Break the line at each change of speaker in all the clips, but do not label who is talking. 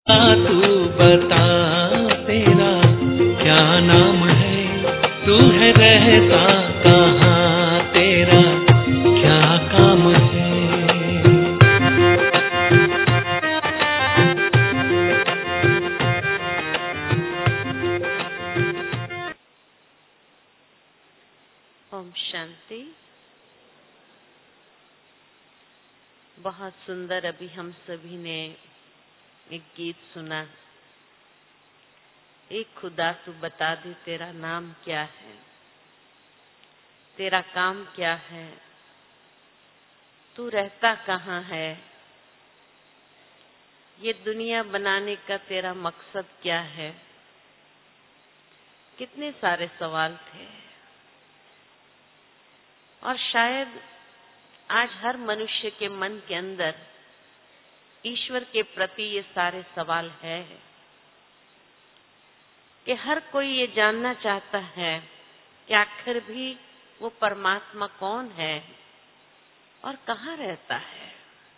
तू बता तेरा क्या नाम है, तू है रहता कहाँ, तेरा क्या काम है।
ओम शांति। बहुत सुंदर अभी हम सभी ने एक गीत सुना। एक खुदा तू बता दे तेरा नाम क्या है, तेरा काम क्या है, तू रहता कहाँ है, ये दुनिया बनाने का तेरा मकसद क्या है। कितने सारे सवाल थे और शायद आज हर मनुष्य के मन के अंदर ईश्वर के प्रति ये सारे सवाल है कि हर कोई ये जानना चाहता है कि आखिर भी वो परमात्मा कौन है और कहाँ रहता है।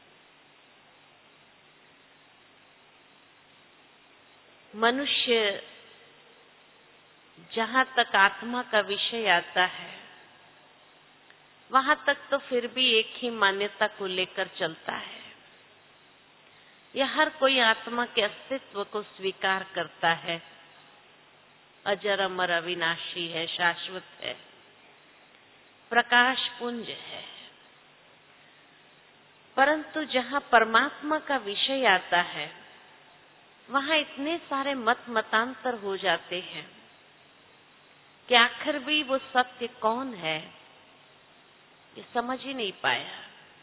मनुष्य जहाँ तक आत्मा का विषय आता है वहां तक तो फिर भी एक ही मान्यता को लेकर चलता है। यह हर कोई आत्मा के अस्तित्व को स्वीकार करता है, अजर अमर अविनाशी है, शाश्वत है, प्रकाश पुंज है। परंतु जहाँ परमात्मा का विषय आता है वहां इतने सारे मत मतांतर हो जाते हैं कि आखिर भी वो सत्य कौन है ये समझ ही नहीं पाया।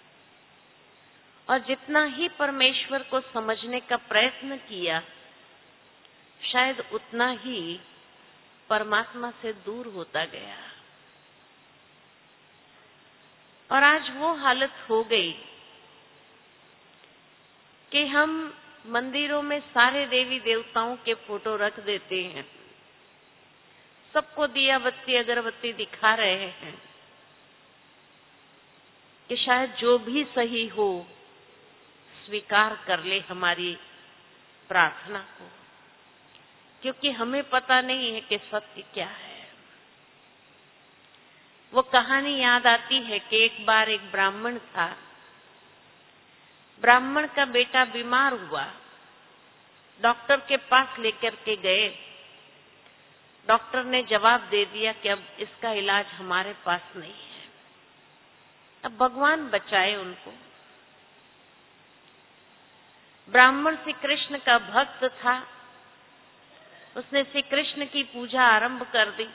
और जितना ही परमेश्वर को समझने का प्रयत्न किया शायद उतना ही परमात्मा से दूर होता गया। और आज वो हालत हो गई कि हम मंदिरों में सारे देवी देवताओं के फोटो रख देते हैं, सबको दिया बत्ती अगरबत्ती दिखा रहे हैं कि शायद जो भी सही हो स्वीकार कर ले हमारी प्रार्थना को, क्योंकि हमें पता नहीं है कि सत्य क्या है। वो कहानी याद आती है कि एक बार एक ब्राह्मण था, ब्राह्मण का बेटा बीमार हुआ, डॉक्टर के पास लेकर के गए। डॉक्टर ने जवाब दे दिया कि अब इसका इलाज हमारे पास नहीं है, अब भगवान बचाए उनको। ब्राह्मण श्री कृष्ण का भक्त था, उसने श्री कृष्ण की पूजा आरंभ कर दी।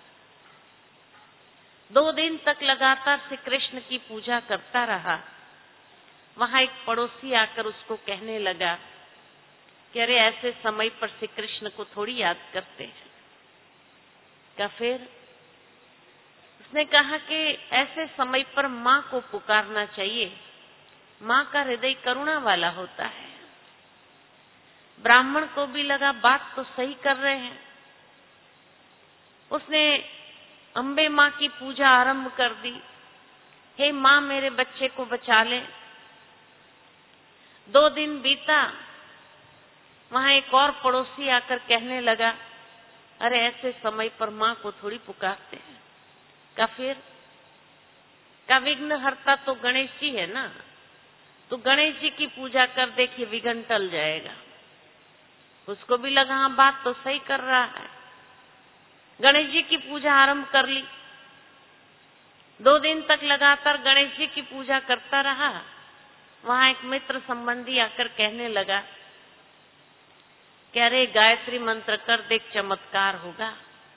2 दिन तक लगातार श्री कृष्ण की पूजा करता रहा। वहां एक पड़ोसी आकर उसको कहने लगा कि अरे ऐसे समय पर श्री कृष्ण को थोड़ी याद करते हैं। क्या फिर उसने कहा कि ऐसे समय पर माँ को पुकारना चाहिए, माँ का हृदय करुणा वाला होता है। ब्राह्मण को भी लगा बात तो सही कर रहे हैं। उसने अम्बे माँ की पूजा आरंभ कर दी, हे माँ मेरे बच्चे को बचा ले। 2 दिन बीता, वहां एक और पड़ोसी आकर कहने लगा अरे ऐसे समय पर माँ को थोड़ी पुकारते हैं। का फिर का विघ्न हरता तो गणेश जी है ना, तो गणेश जी की पूजा कर देखिए विघ्न टल जाएगा। उसको भी लगा हाँ बात तो सही कर रहा है। गणेश जी की पूजा आरंभ कर ली। 2 दिन तक लगातार गणेश जी की पूजा करता रहा। वहां एक मित्र संबंधी आकर कहने लगा कि अरे गायत्री मंत्र कर देख चमत्कार होगा।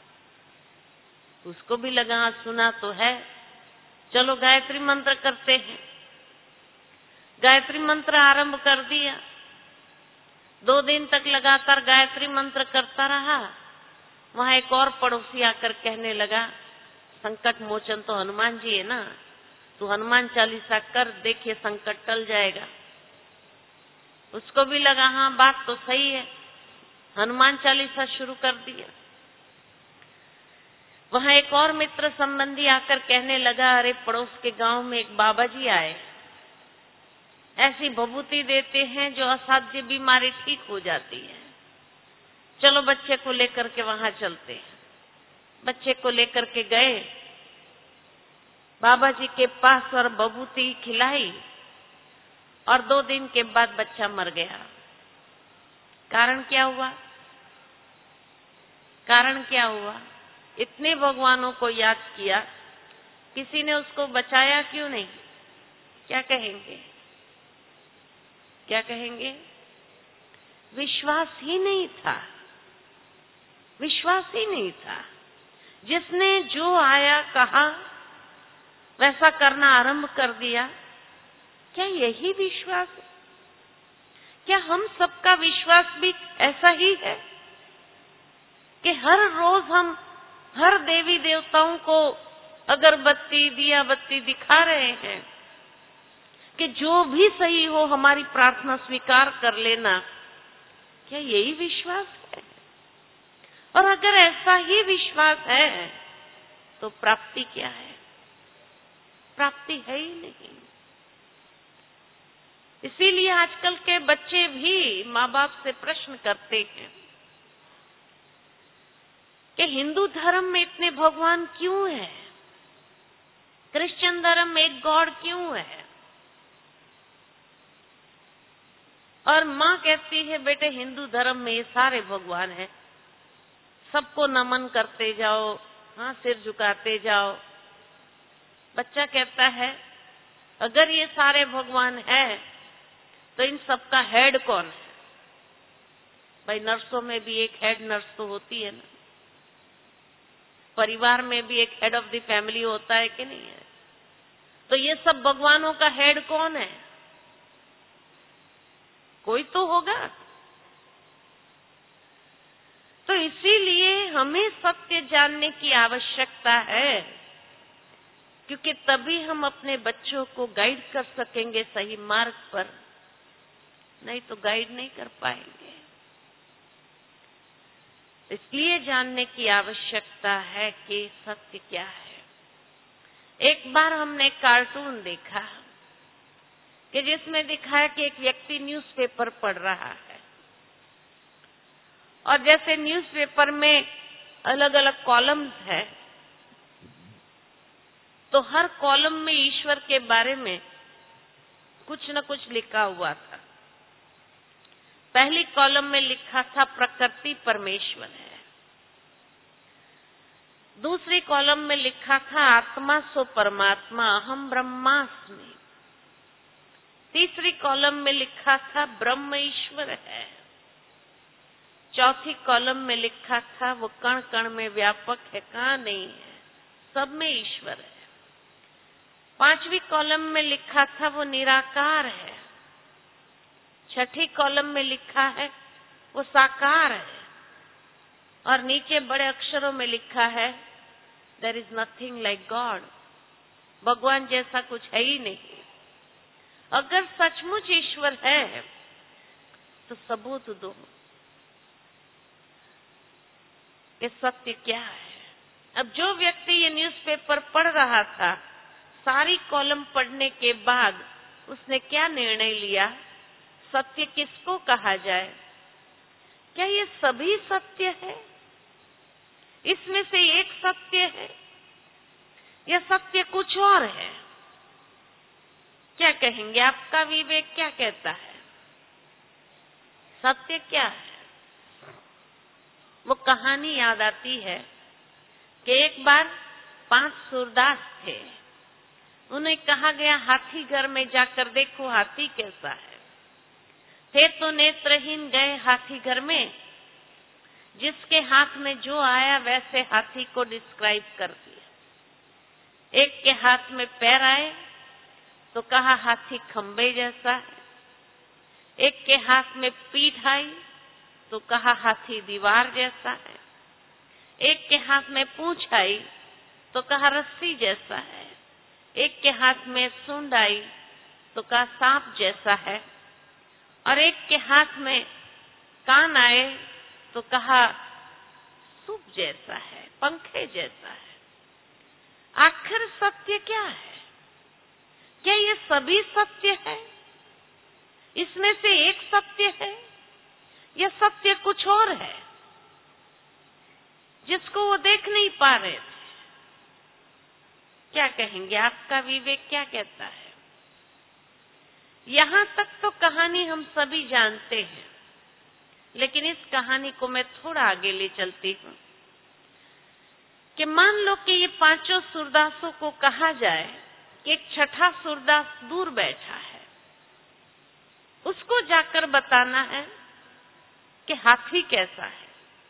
उसको भी लगा हाँ सुना तो है, चलो गायत्री मंत्र करते हैं। गायत्री मंत्र आरंभ कर दिया। 2 दिन तक लगातार गायत्री मंत्र करता रहा। वहां एक और पड़ोसी आकर कहने लगा संकट मोचन तो हनुमान जी है ना, तू हनुमान चालीसा कर देखिए संकट टल जाएगा। उसको भी लगा हाँ बात तो सही है, हनुमान चालीसा शुरू कर दिया। वहां एक और मित्र संबंधी आकर कहने लगा अरे पड़ोस के गांव में एक बाबा जी आए, ऐसी भभूति देते हैं जो असाध्य बीमारी ठीक हो जाती है। चलो बच्चे को लेकर के वहां चलते हैं। बच्चे को लेकर के गए बाबा जी के पास और भभूति खिलाई और 2 दिन के बाद बच्चा मर गया। कारण क्या हुआ? कारण क्या हुआ? इतने भगवानों को याद किया, किसी ने उसको बचाया क्यों नहीं? क्या कहेंगे? क्या कहेंगे? विश्वास ही नहीं था। विश्वास ही नहीं था। जिसने जो आया कहा वैसा करना आरंभ कर दिया। क्या यही विश्वास है? क्या हम सबका विश्वास भी ऐसा ही है कि हर रोज हम हर देवी देवताओं को अगरबत्ती दिया बत्ती दिखा रहे हैं कि जो भी सही हो हमारी प्रार्थना स्वीकार कर लेना? क्या यही विश्वास है? और अगर ऐसा ही विश्वास है तो प्राप्ति क्या है? प्राप्ति है ही नहीं। इसीलिए आजकल के बच्चे भी माँ बाप से प्रश्न करते हैं कि हिंदू धर्म में इतने भगवान क्यों हैं? क्रिश्चियन धर्म में एक गॉड क्यों है? और माँ कहती है बेटे हिंदू धर्म में ये सारे भगवान हैं, सबको नमन करते जाओ, हाँ सिर झुकाते जाओ। बच्चा कहता है अगर ये सारे भगवान हैं तो इन सबका हेड कौन है? भाई नर्सों में भी एक हेड नर्स तो होती है ना, परिवार में भी एक हेड ऑफ द फैमिली होता है कि नहीं है? तो ये सब भगवानों का हेड कौन है? कोई तो होगा। तो इसीलिए हमें सत्य जानने की आवश्यकता है, क्योंकि तभी हम अपने बच्चों को गाइड कर सकेंगे सही मार्ग पर, नहीं तो गाइड नहीं कर पाएंगे। इसलिए जानने की आवश्यकता है कि सत्य क्या है। एक बार हमने कार्टून देखा कि जिसमें दिखाया कि एक व्यक्ति न्यूज़पेपर पढ़ रहा है और जैसे न्यूज़पेपर में अलग अलग कॉलम्स है तो हर कॉलम में ईश्वर के बारे में कुछ न कुछ लिखा हुआ था। पहली कॉलम में लिखा था प्रकृति परमेश्वर है। दूसरी कॉलम में लिखा था आत्मा सो परमात्मा अहम ब्रह्मास्मि। तीसरी कॉलम में लिखा था ब्रह्म ईश्वर है। चौथी कॉलम में लिखा था वो कण कण में व्यापक है, कहाँ नहीं है, सब में ईश्वर है। पांचवी कॉलम में लिखा था वो निराकार है। छठी कॉलम में लिखा है वो साकार है। और नीचे बड़े अक्षरों में लिखा है there is nothing like God. भगवान जैसा कुछ है ही नहीं। अगर सचमुच ईश्वर है तो सबूत दो कि सत्य क्या है। अब जो व्यक्ति ये न्यूज़पेपर पढ़ रहा था, सारी कॉलम पढ़ने के बाद उसने क्या निर्णय लिया? सत्य किसको कहा जाए? क्या ये सभी सत्य है? इसमें से एक सत्य है या सत्य कुछ और है? क्या कहेंगे? आपका विवेक क्या कहता है? सत्य क्या है? वो कहानी याद आती है कि एक बार 5 सूरदास थे। उन्हें कहा गया हाथी घर में जाकर देखो हाथी कैसा है। थे तो नेत्रहीन गए हाथी घर में, जिसके हाथ में जो आया वैसे हाथी को डिस्क्राइब कर दिया। एक के हाथ में पैर आए तो कहा हाथी खंबे जैसा है। एक के हाथ में पीठ आई तो कहा हाथी दीवार जैसा है। एक के हाथ में पूंछ आई तो कहा रस्सी जैसा है। एक के हाथ में सूंड आई तो कहा सांप जैसा है। और एक के हाथ में कान आए तो कहा सूप जैसा है, पंखे जैसा है। आखिर सत्य क्या है? क्या ये सभी सत्य है इसमें से एक सत्य है या सत्य कुछ और है जिसको वो देख नहीं पा रहे थे? क्या कहेंगे? आपका विवेक क्या कहता है? यहां तक तो कहानी हम सभी जानते हैं, लेकिन इस कहानी को मैं थोड़ा आगे ले चलती हूं कि मान लो कि ये पांचों सूरदासों को कहा जाए कि एक छठा सूरदास दूर बैठा है, उसको जाकर बताना है कि हाथी कैसा है।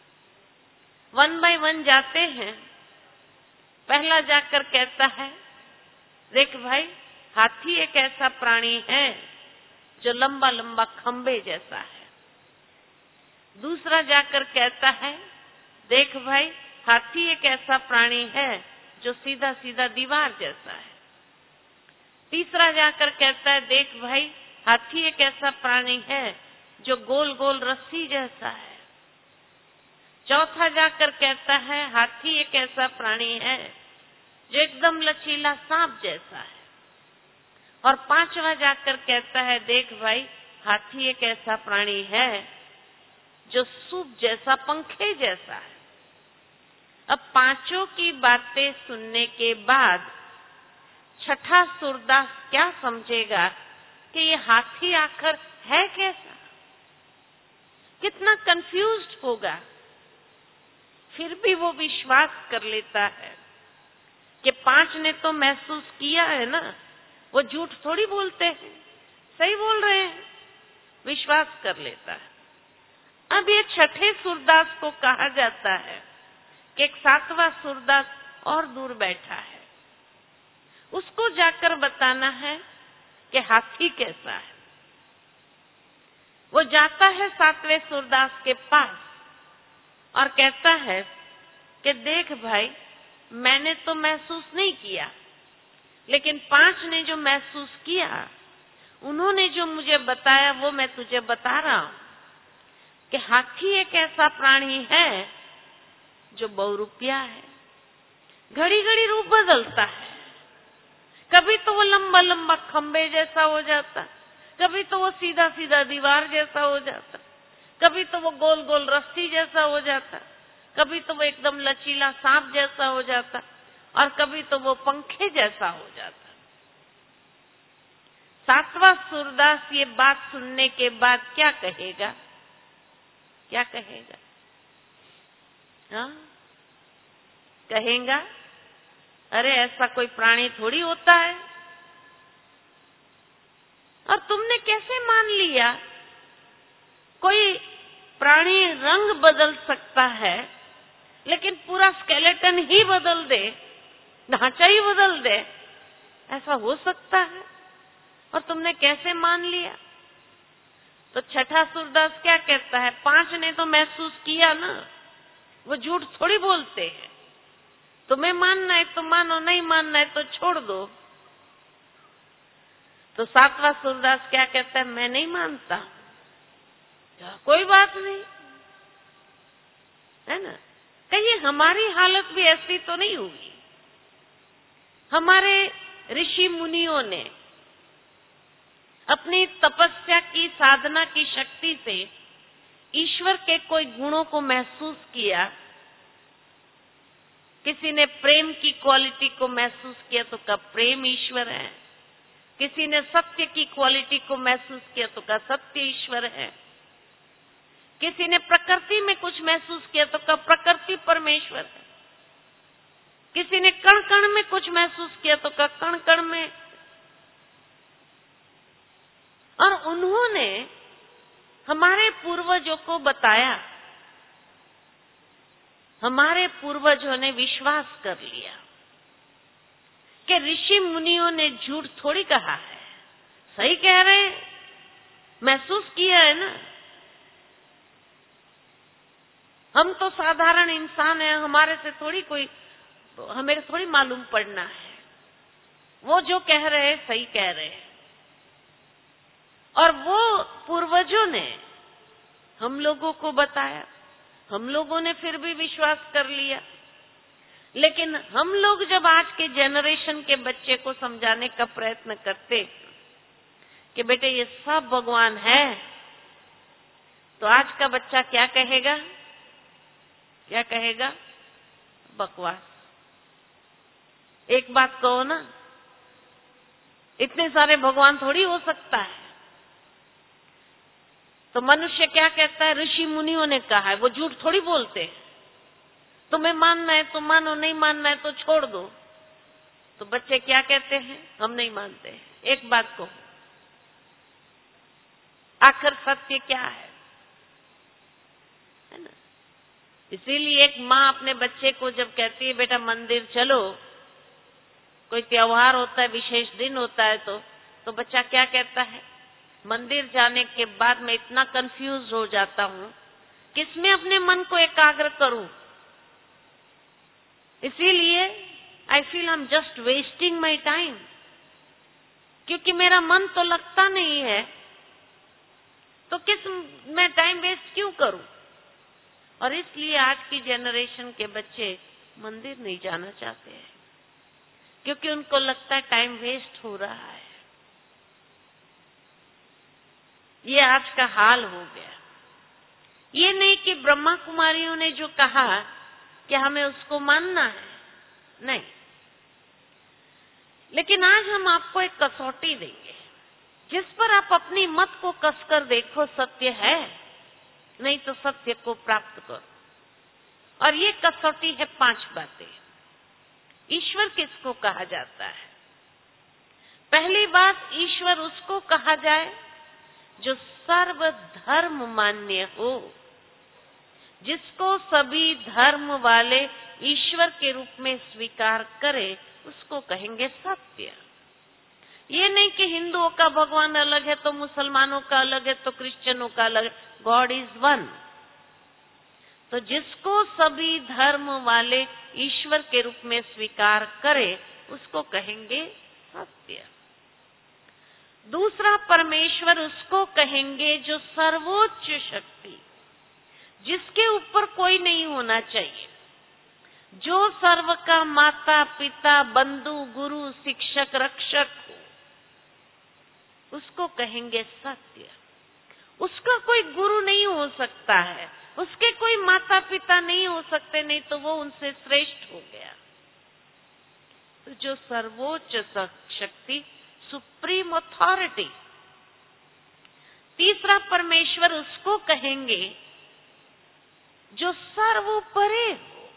1 बाय 1 जाते हैं। पहला जाकर कहता है, देख भाई, हाथी एक ऐसा प्राणी है जो लंबा लंबा खंबे जैसा है। दूसरा जाकर कहता है, देख भाई, हाथी एक ऐसा प्राणी है जो सीधा सीधा दीवार जैसा है। तीसरा जाकर कहता है, देख भाई, हाथी एक ऐसा प्राणी है जो गोल गोल रस्सी जैसा है। चौथा जाकर कहता है, हाथी एक ऐसा प्राणी है जो एकदम लचीला सांप जैसा है। और पांचवा जाकर कहता है, देख भाई, हाथी एक ऐसा प्राणी है जो सूप जैसा, पंखे जैसा है। अब पांचों की बातें सुनने के बाद छठा सूरदास क्या समझेगा कि ये हाथी आखिर है कैसा? कितना कंफ्यूज्ड होगा। फिर भी वो विश्वास कर लेता है कि 5 ने तो महसूस किया है ना, वो झूठ थोड़ी बोलते हैं, सही बोल रहे हैं, विश्वास कर लेता है। अब ये छठे सूरदास को कहा जाता है कि एक 7वां सूरदास और दूर बैठा है, उसको जाकर बताना है कि हाथी कैसा है। वो जाता है 7वें सूरदास के पास और कहता है कि देख भाई, मैंने तो महसूस नहीं किया, लेकिन 5 ने जो महसूस किया, उन्होंने जो मुझे बताया वो मैं तुझे बता रहा हूं कि हाथी एक ऐसा प्राणी है जो बहुरूपिया है। घड़ी घड़ी रूप बदलता है। कभी तो वो लंबा लंबा खंबे जैसा हो जाता, कभी तो वो सीधा सीधा दीवार जैसा हो जाता, कभी तो वो गोल गोल रस्सी जैसा हो जाता, कभी तो वो एकदम लचीला सांप जैसा हो जाता, और कभी तो वो पंखे जैसा हो जाता। 7वां सूरदास ये बात सुनने के बाद क्या कहेगा? क्या कहेगा? हाँ, कहेगा, अरे ऐसा कोई प्राणी थोड़ी होता है। और तुमने कैसे मान लिया कोई प्राणी रंग बदल सकता है, लेकिन पूरा स्केलेटन ही बदल दे, ढांचा ही बदल दे? ऐसा हो सकता है? और तुमने कैसे मान लिया? तो छठा सूरदास क्या कहता है, 5 ने तो महसूस किया ना, वो झूठ थोड़ी बोलते हैं। तुम्हें मानना है तो मानो, नहीं मानना है तो छोड़ दो। तो 7वां सूरदास क्या कहता है, मैं नहीं मानता, कोई बात नहीं, है ना? कहीं हमारी हालत भी ऐसी तो नहीं होगी। हमारे ऋषि मुनियों ने अपनी तपस्या की, साधना की शक्ति से ईश्वर के कोई गुणों को महसूस किया। किसी ने प्रेम की क्वालिटी को महसूस किया तो कहा प्रेम ईश्वर है। किसी ने सत्य की क्वालिटी को महसूस किया तो कहा सत्य ईश्वर है। किसी ने प्रकृति में कुछ महसूस किया तो कहा प्रकृति परमेश्वर है। किसी ने कण कण में कुछ महसूस किया तो कहा कण कण में। और उन्होंने हमारे पूर्वजों को बताया, हमारे पूर्वजों ने विश्वास कर लिया कि ऋषि मुनियों ने झूठ थोड़ी कहा है, सही कह रहे हैं, महसूस किया है ना। हम तो साधारण इंसान हैं, हमारे से थोड़ी कोई, हमें थोड़ी मालूम पड़ना है। वो जो कह रहे हैं सही कह रहे हैं। और वो पूर्वजों ने हम लोगों को बताया, हम लोगों ने फिर भी विश्वास कर लिया। लेकिन हम लोग जब आज के जनरेशन के बच्चे को समझाने का प्रयत्न करते कि बेटे ये सब भगवान है, तो आज का बच्चा क्या कहेगा? क्या कहेगा? बकवास। एक बात कहो ना, इतने सारे भगवान थोड़ी हो सकता है। तो मनुष्य क्या कहता है? ऋषि मुनियों ने कहा है, वो झूठ थोड़ी बोलते हैं। तुम्हें मानना है तो मानो, नहीं मानना है तो छोड़ दो। तो बच्चे क्या कहते हैं? हम नहीं मानते। एक बात को, आखिर सत्य क्या है ना? इसीलिए एक माँ अपने बच्चे को जब कहती है बेटा मंदिर चलो, कोई त्योहार होता है, विशेष दिन होता है, तो बच्चा क्या कहता है? मंदिर जाने के बाद मैं इतना कंफ्यूज हो जाता हूं, किसमें अपने मन को एकाग्र करूं। इसीलिए I feel I am just wasting my time, क्योंकि मेरा मन तो लगता नहीं है, तो किस मैं टाइम वेस्ट क्यों करूं। और इसलिए आज की जनरेशन के बच्चे मंदिर नहीं जाना चाहते हैं, क्योंकि उनको लगता है टाइम वेस्ट हो रहा है। ये आज का हाल हो गया। ये नहीं कि ब्रह्मा कुमारियों ने जो कहा कि हमें उसको मानना है, नहीं। लेकिन आज हम आपको एक कसौटी देंगे, जिस पर आप अपनी मत को कसकर देखो सत्य है, नहीं तो सत्य को प्राप्त करो। और ये कसौटी है 5 बातें। ईश्वर किसको कहा जाता है? पहली बात, ईश्वर उसको कहा जाए जो सर्वधर्म मान्य हो, जिसको सभी धर्म वाले ईश्वर के रूप में स्वीकार करे, उसको कहेंगे सत्य। ये नहीं कि हिंदुओं का भगवान अलग है तो मुसलमानों का अलग है तो क्रिश्चियनों का अलग है। God is one. तो जिसको सभी धर्म वाले ईश्वर के रूप में स्वीकार करे, उसको कहेंगे सत्य। दूसरा, परमेश्वर उसको कहेंगे जो सर्वोच्च शक्ति, जिसके ऊपर कोई नहीं होना चाहिए, जो सर्व का माता पिता बंधु गुरु शिक्षक रक्षक हो, उसको कहेंगे सत्य। उसका कोई गुरु नहीं हो सकता है, उसके कोई माता पिता नहीं हो सकते, नहीं तो वो उनसे श्रेष्ठ हो गया। तो जो सर्वोच्च शक्ति, सुप्रीम अथॉरिटी। तीसरा, परमेश्वर उसको कहेंगे जो सर्वोपरि हो।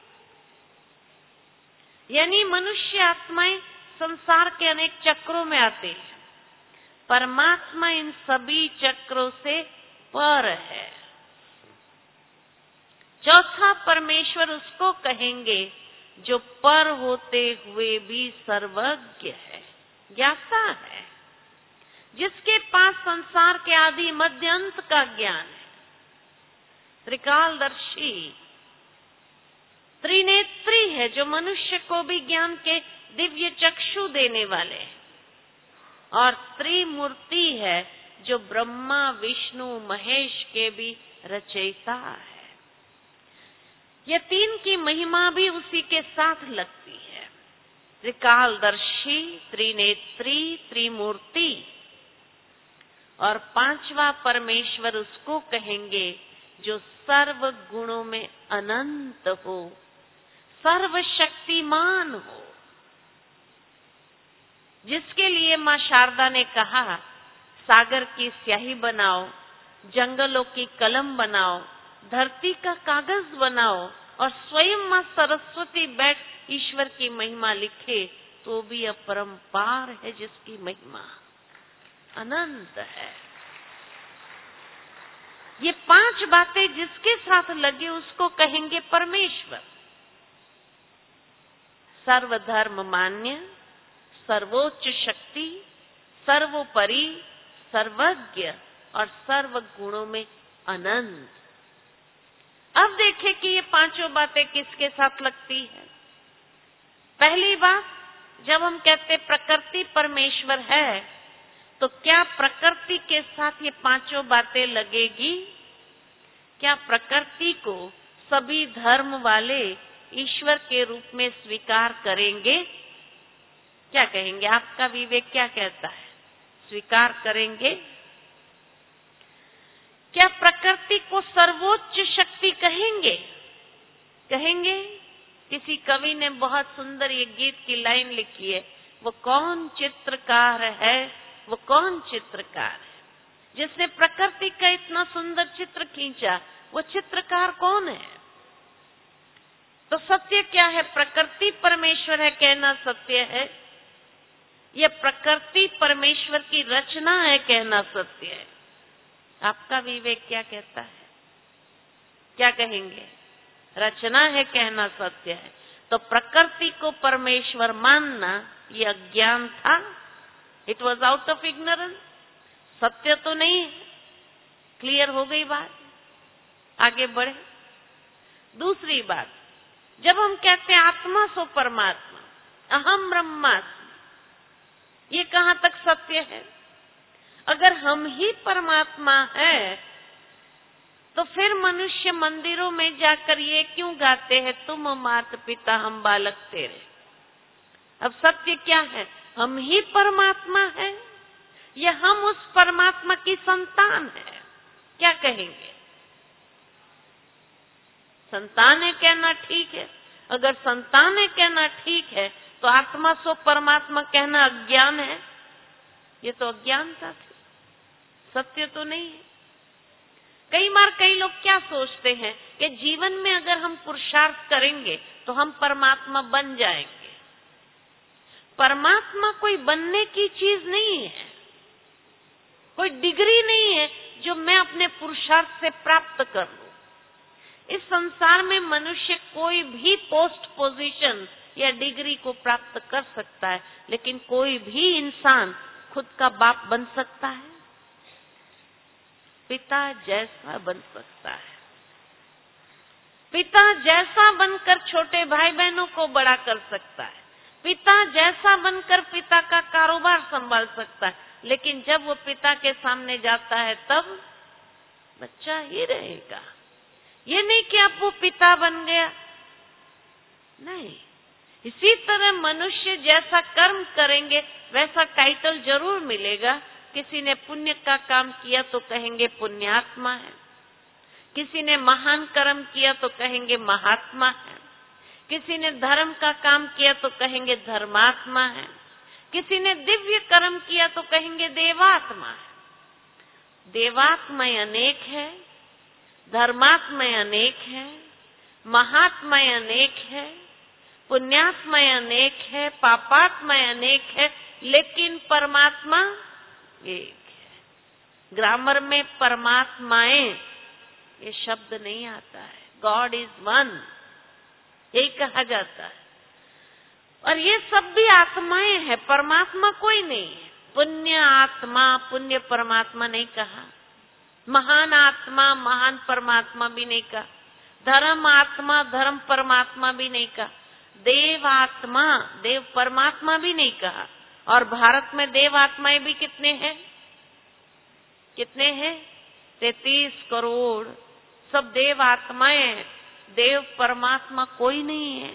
यानी मनुष्य आत्माएं संसार के अनेक चक्रों में आते हैं, परमात्मा इन सभी चक्रों से पर है। चौथा, परमेश्वर उसको कहेंगे जो पर होते हुए भी सर्वज्ञ है, ज्ञाता है, जिसके पास संसार के आदि मध्य अंत का ज्ञान है, त्रिकालदर्शी, त्रिनेत्री है, जो मनुष्य को भी ज्ञान के दिव्य चक्षु देने वाले हैं, और त्रिमूर्ति है, जो ब्रह्मा विष्णु महेश के भी रचयिता है। ये 3 की महिमा भी उसी के साथ लगती है, त्रिकालदर्शी, त्रिनेत्री, त्रिमूर्ति। और 5वां, परमेश्वर उसको कहेंगे जो सर्व गुणों में अनंत हो, सर्वशक्तिमान हो, जिसके लिए मां शारदा ने कहा, सागर की स्याही बनाओ, जंगलों की कलम बनाओ, धरती का कागज बनाओ, और स्वयं मां सरस्वती बैठ ईश्वर की महिमा लिखे, तो भी अपरंपार है, जिसकी महिमा अनंत है। ये 5 बातें जिसके साथ लगे, उसको कहेंगे परमेश्वर। सर्वधर्म मान्य, सर्वोच्च शक्ति, सर्वोपरि, सर्वज्ञ और सर्व गुणों में अनंत। अब देखें कि ये 5 बातें किसके साथ लगती है। पहली बात, जब हम कहते प्रकृति परमेश्वर है, तो क्या प्रकृति के साथ ये 5 बातें लगेगी? क्या प्रकृति को सभी धर्म वाले ईश्वर के रूप में स्वीकार करेंगे? क्या कहेंगे? आपका विवेक क्या कहता है? स्वीकार करेंगे? क्या प्रकृति को सर्वोच्च शक्ति कहेंगे? कहेंगे? किसी कवि ने बहुत सुंदर ये गीत की लाइन लिखी है, वो कौन चित्रकार है, वो कौन चित्रकार है जिसने प्रकृति का इतना सुंदर चित्र खींचा, वो चित्रकार कौन है? तो सत्य क्या है? प्रकृति परमेश्वर है कहना सत्य है, यह प्रकृति परमेश्वर की रचना है कहना सत्य है? आपका विवेक क्या कहता है? क्या कहेंगे? रचना है कहना सत्य है। तो प्रकृति को परमेश्वर मानना ये अज्ञान था। It was out of ignorance. सत्य तो नहीं है। क्लियर हो गई बात? आगे बढ़े। दूसरी बात, जब हम कहते हैं आत्मा सो परमात्मा, अहम ब्रह्मास्मि, ये कहां तक सत्य है? अगर हम ही परमात्मा है तो फिर मनुष्य मंदिरों में जाकर ये क्यों गाते हैं, तुम माता पिता हम बालक तेरे? अब सत्य क्या है? हम ही परमात्मा है या हम उस परमात्मा की संतान है? क्या कहेंगे? संतान है कहना ठीक है। अगर संतान है कहना ठीक है तो आत्मा सो परमात्मा कहना अज्ञान है। ये तो अज्ञानता थी, सत्य तो नहीं है। कई बार कई लोग क्या सोचते हैं कि जीवन में अगर हम पुरुषार्थ करेंगे तो हम परमात्मा बन जाएंगे। परमात्मा कोई बनने की चीज नहीं है, कोई डिग्री नहीं है जो मैं अपने पुरुषार्थ से प्राप्त कर लूं। इस संसार में मनुष्य कोई भी पोस्ट पोजीशन या डिग्री को प्राप्त कर सकता है, लेकिन कोई भी इंसान खुद का बाप बन सकता है, पिता जैसा बन सकता है। पिता जैसा बनकर छोटे भाई बहनों को बड़ा कर सकता है, पिता जैसा बनकर पिता का कारोबार संभाल सकता है, लेकिन जब वो पिता के सामने जाता है तब बच्चा ही रहेगा। ये नहीं कि अब वो पिता बन गया, नहीं। इसी तरह मनुष्य जैसा कर्म करेंगे वैसा टाइटल जरूर मिलेगा। किसी ने पुण्य का काम किया तो कहेंगे पुण्यात्मा है, किसी ने महान कर्म किया तो कहेंगे महात्मा है, किसी ने धर्म का काम किया तो कहेंगे धर्मात्मा है, किसी ने दिव्य कर्म किया तो कहेंगे देवात्मा है। देवात्मा अनेक है, धर्मात्मा अनेक है, महात्मा अनेक है, पुण्यात्मा अनेक है, पापात्मा अनेक है, लेकिन परमात्मा एक है। ग्रामर में परमात्माएं ये शब्द नहीं आता है। गॉड इज वन, यही कहा जाता है। और ये सब भी आत्माएं हैं, परमात्मा कोई नहीं है। पुण्य आत्मा, पुण्य परमात्मा नहीं कहा। महान आत्मा, महान परमात्मा भी नहीं कहा। धर्म आत्मा, धर्म परमात्मा भी नहीं कहा। देव आत्मा, देव परमात्मा भी नहीं कहा। और भारत में देव आत्माएं भी कितने हैं? कितने हैं? 33 करोड़। सब देव आत्माएं हैं, देव परमात्मा कोई नहीं है।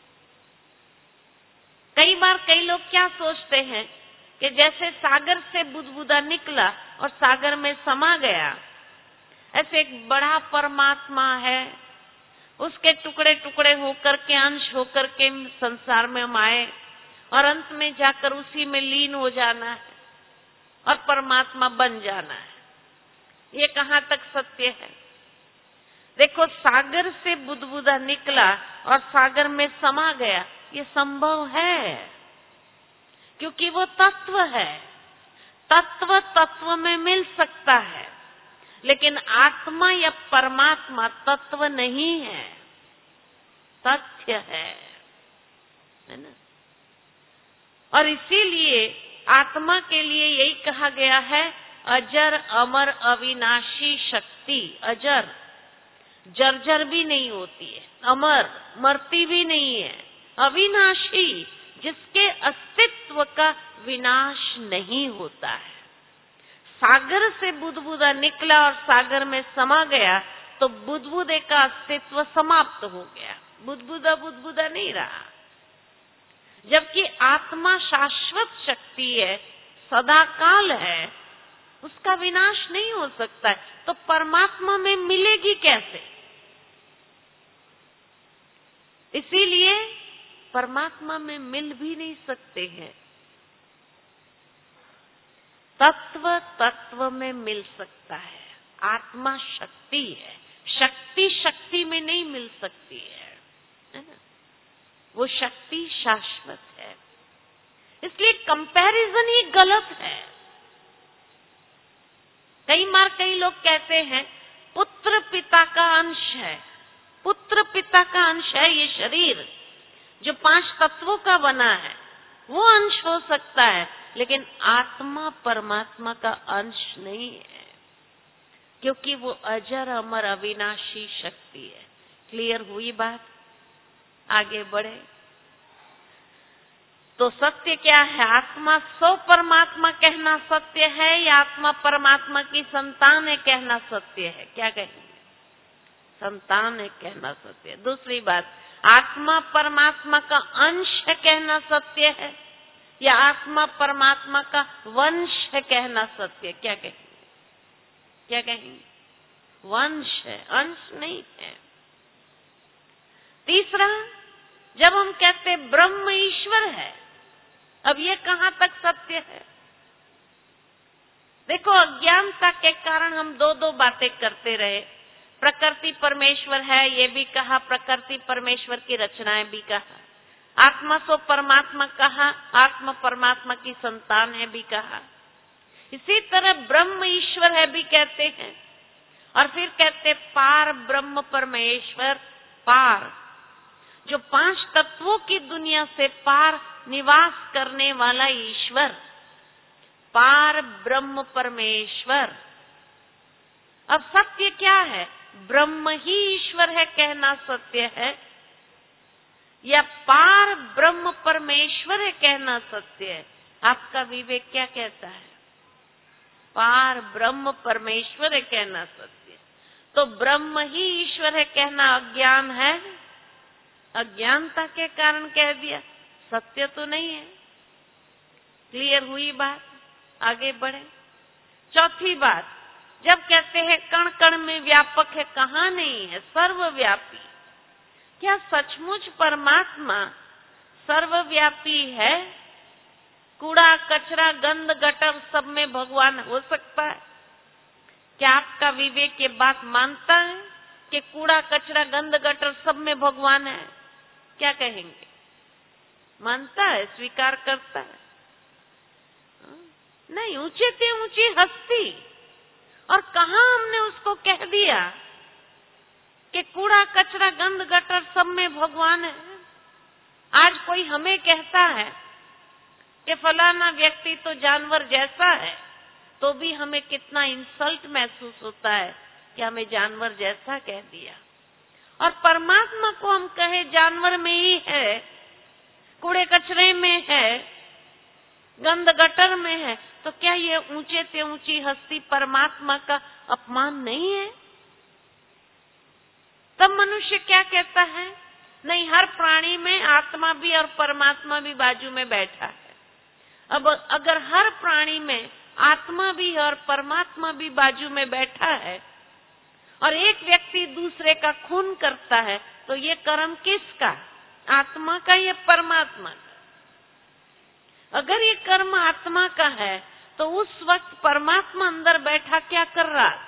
कई बार कई लोग क्या सोचते हैं कि जैसे सागर से बुदबुदा निकला और सागर में समा गया, ऐसे एक बड़ा परमात्मा है, उसके टुकड़े टुकड़े होकर के, अंश होकर के संसार में हम आए और अंत में जाकर उसी में लीन हो जाना है और परमात्मा बन जाना है। ये कहां तक सत्य है? देखो, सागर से बुदबुदा निकला और सागर में समा गया, ये संभव है क्योंकि वो तत्व है। तत्व तत्व में मिल सकता है, लेकिन आत्मा या परमात्मा तत्व नहीं है, तथ्य है ना? और इसीलिए आत्मा के लिए यही कहा गया है, अजर अमर अविनाशी शक्ति। अजर, जर्जर भी नहीं होती है, अमर, मरती भी नहीं है, अविनाशी, जिसके अस्तित्व का विनाश नहीं होता है। सागर से बुदबुदा निकला और सागर में समा गया तो बुदबुदे का अस्तित्व समाप्त हो गया, बुदबुदा बुदबुदा नहीं रहा। जबकि आत्मा शाश्वत शक्ति है, सदा काल है, उसका विनाश नहीं हो सकता है, तो परमात्मा में मिलेगी कैसे? इसीलिए परमात्मा में मिल भी नहीं सकते हैं। तत्व तत्व में मिल सकता है। आत्मा शक्ति है, शक्ति शक्ति में नहीं मिल सकती है ना? वो शक्ति शाश्वत है। इसलिए कंपैरिजन ही गलत है। कई बार कई लोग कहते हैं पुत्र पिता का अंश है, पुत्र पिता का अंश है ये शरीर जो 5 तत्वों का बना है, वो अंश हो सकता है, लेकिन आत्मा परमात्मा का अंश नहीं है, क्योंकि वो अजर अमर अविनाशी शक्ति है। क्लियर हुई बात? आगे बढ़े तो सत्य क्या है? आत्मा सो परमात्मा कहना सत्य है या आत्मा परमात्मा की संतान है कहना सत्य है? क्या कहेंगे? संतान है कहना सत्य है। दूसरी बात, आत्मा परमात्मा का अंश है कहना सत्य है या आत्मा परमात्मा का वंश है कहना सत्य है? क्या कहेंगे? क्या कहेंगे? वंश है, अंश नहीं है। तीसरा, जब हम कहते ब्रह्म ईश्वर है, अब ये कहां तक सत्य है? देखो, अज्ञानता के कारण हम दो बातें करते रहे। प्रकृति परमेश्वर है ये भी कहा, प्रकृति परमेश्वर की रचनाएं भी कहा, आत्मा सो परमात्मा कहा, आत्मा परमात्मा की संतान है भी कहा। इसी तरह ब्रह्म ईश्वर है भी कहते हैं, और फिर कहते पार ब्रह्म परमेश्वर, पार जो 5 तत्वों की दुनिया से पार निवास करने वाला ईश्वर, पार ब्रह्म परमेश्वर। अब सत्य क्या है? ब्रह्म ही ईश्वर है कहना सत्य है या पार ब्रह्म परमेश्वर है कहना सत्य है? आपका विवेक क्या कहता है? पार ब्रह्म परमेश्वर है कहना सत्य। तो ब्रह्म ही ईश्वर है कहना अज्ञान है, अज्ञानता के कारण कह दिया, सत्य तो नहीं है। क्लियर हुई बात? आगे बढ़े। चौथी बात, जब कहते हैं कण कण में व्यापक है, कहां नहीं है? सर्वव्यापी। क्या सचमुच परमात्मा सर्वव्यापी है? कूड़ा कचरा गंध गटर सब में भगवान हो सकता है? क्या आपका विवेक ये बात मानता है कि कूड़ा कचरा गंध गटर सब में भगवान है? क्या कहेंगे? मानता है, स्वीकार करता है? नहीं, ऊंचे से ऊंची हस्ती, और कहां हमने उसको कह दिया कि कूड़ा कचरा गंध गटर सब में भगवान है। आज कोई हमें कहता है कि फलाना व्यक्ति तो जानवर जैसा है, तो भी हमें कितना इंसल्ट महसूस होता है कि हमें जानवर जैसा कह दिया। और परमात्मा को हम कहे जानवर में ही है, कूड़े कचरे में है, गंध गटर में है, तो क्या ये ऊंचे से ऊंची हस्ती परमात्मा का अपमान नहीं है? तब मनुष्य क्या कहता है? नहीं, हर प्राणी में आत्मा भी और परमात्मा भी बाजू में बैठा है। अब अगर हर प्राणी में आत्मा भी और परमात्मा भी बाजू में बैठा है और एक व्यक्ति दूसरे का खून करता है, तो ये कर्म किसका? आत्मा का या परमात्मा का? अगर ये कर्म आत्मा का है तो उस वक्त परमात्मा अंदर बैठा क्या कर रहा था?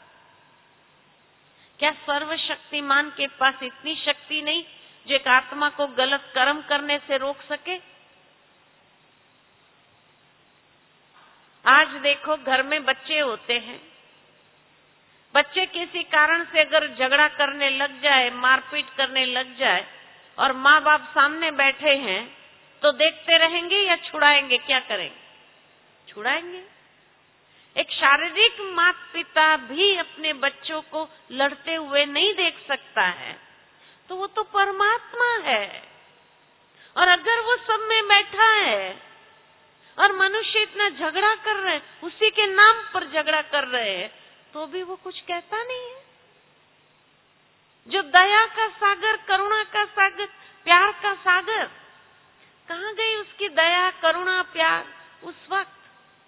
क्या सर्वशक्तिमान के पास इतनी शक्ति नहीं जो एक आत्मा को गलत कर्म करने से रोक सके? आज देखो, घर में बच्चे होते हैं, बच्चे किसी कारण से अगर झगड़ा करने लग जाए, मारपीट करने लग जाए, और माँ बाप सामने बैठे हैं, तो देखते रहेंगे या छुड़ाएंगे? क्या करेंगे? छुड़ाएंगे। एक शारीरिक माता पिता भी अपने बच्चों को लड़ते हुए नहीं देख सकता है, तो वो तो परमात्मा है। और अगर वो सब में बैठा है और मनुष्य इतना झगड़ा कर रहे हैं, उसी के नाम पर झगड़ा कर रहे हैं, तो भी वो कुछ कहता नहीं है। जो दया का सागर, करुणा का सागर, प्यार का सागर, कहां गई उसकी दया, करुणा, प्यार? उस वक्त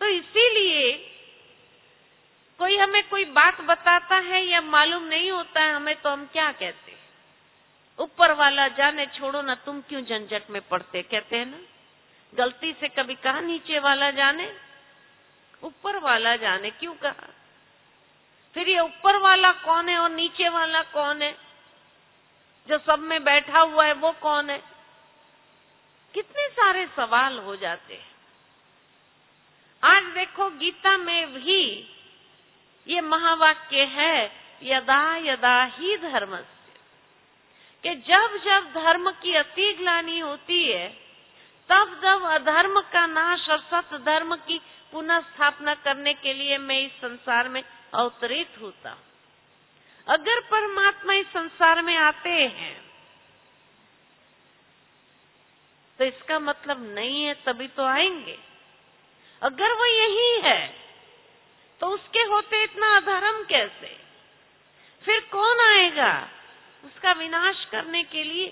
तो इसीलिए कोई हमें कोई बात बताता है या मालूम नहीं होता है हमें, तो हम क्या कहते हैं? ऊपर वाला जाने, छोड़ो ना, तुम क्यों झंझट में पड़ते, कहते हैं ना। गलती से कभी कहा नीचे वाला जाने, ऊपर वाला जाने क्यों कहा? फिर ये ऊपर वाला कौन है और नीचे वाला कौन है? जो सब में बैठा हुआ है वो कौन है? कितने सारे सवाल हो जाते हैं। आज देखो गीता में भी ये महावाक्य है, यदा यदा ही धर्मस्य, कि जब जब धर्म की अति ग्लानि होती है तब जब अधर्म का नाश और सत्य धर्म की पुनः स्थापना करने के लिए मैं इस संसार में अवतरित होता हूं। अगर परमात्मा इस संसार में आते हैं तो इसका मतलब नहीं है तभी तो आएंगे। अगर वो यही है तो उसके होते इतना अधर्म कैसे? फिर कौन आएगा उसका विनाश करने के लिए?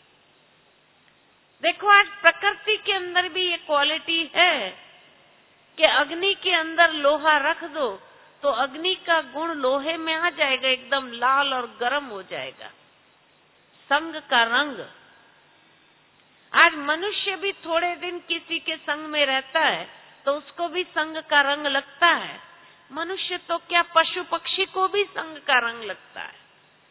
देखो आज प्रकृति के अंदर भी ये क्वालिटी है कि अग्नि के अंदर लोहा रख दो तो अग्नि का गुण लोहे में आ जाएगा, एकदम लाल और गर्म हो जाएगा। संग का रंग। आज मनुष्य भी थोड़े दिन किसी के संग में रहता है तो उसको भी संग का रंग लगता है। मनुष्य तो क्या, पशु पक्षी को भी संग का रंग लगता है।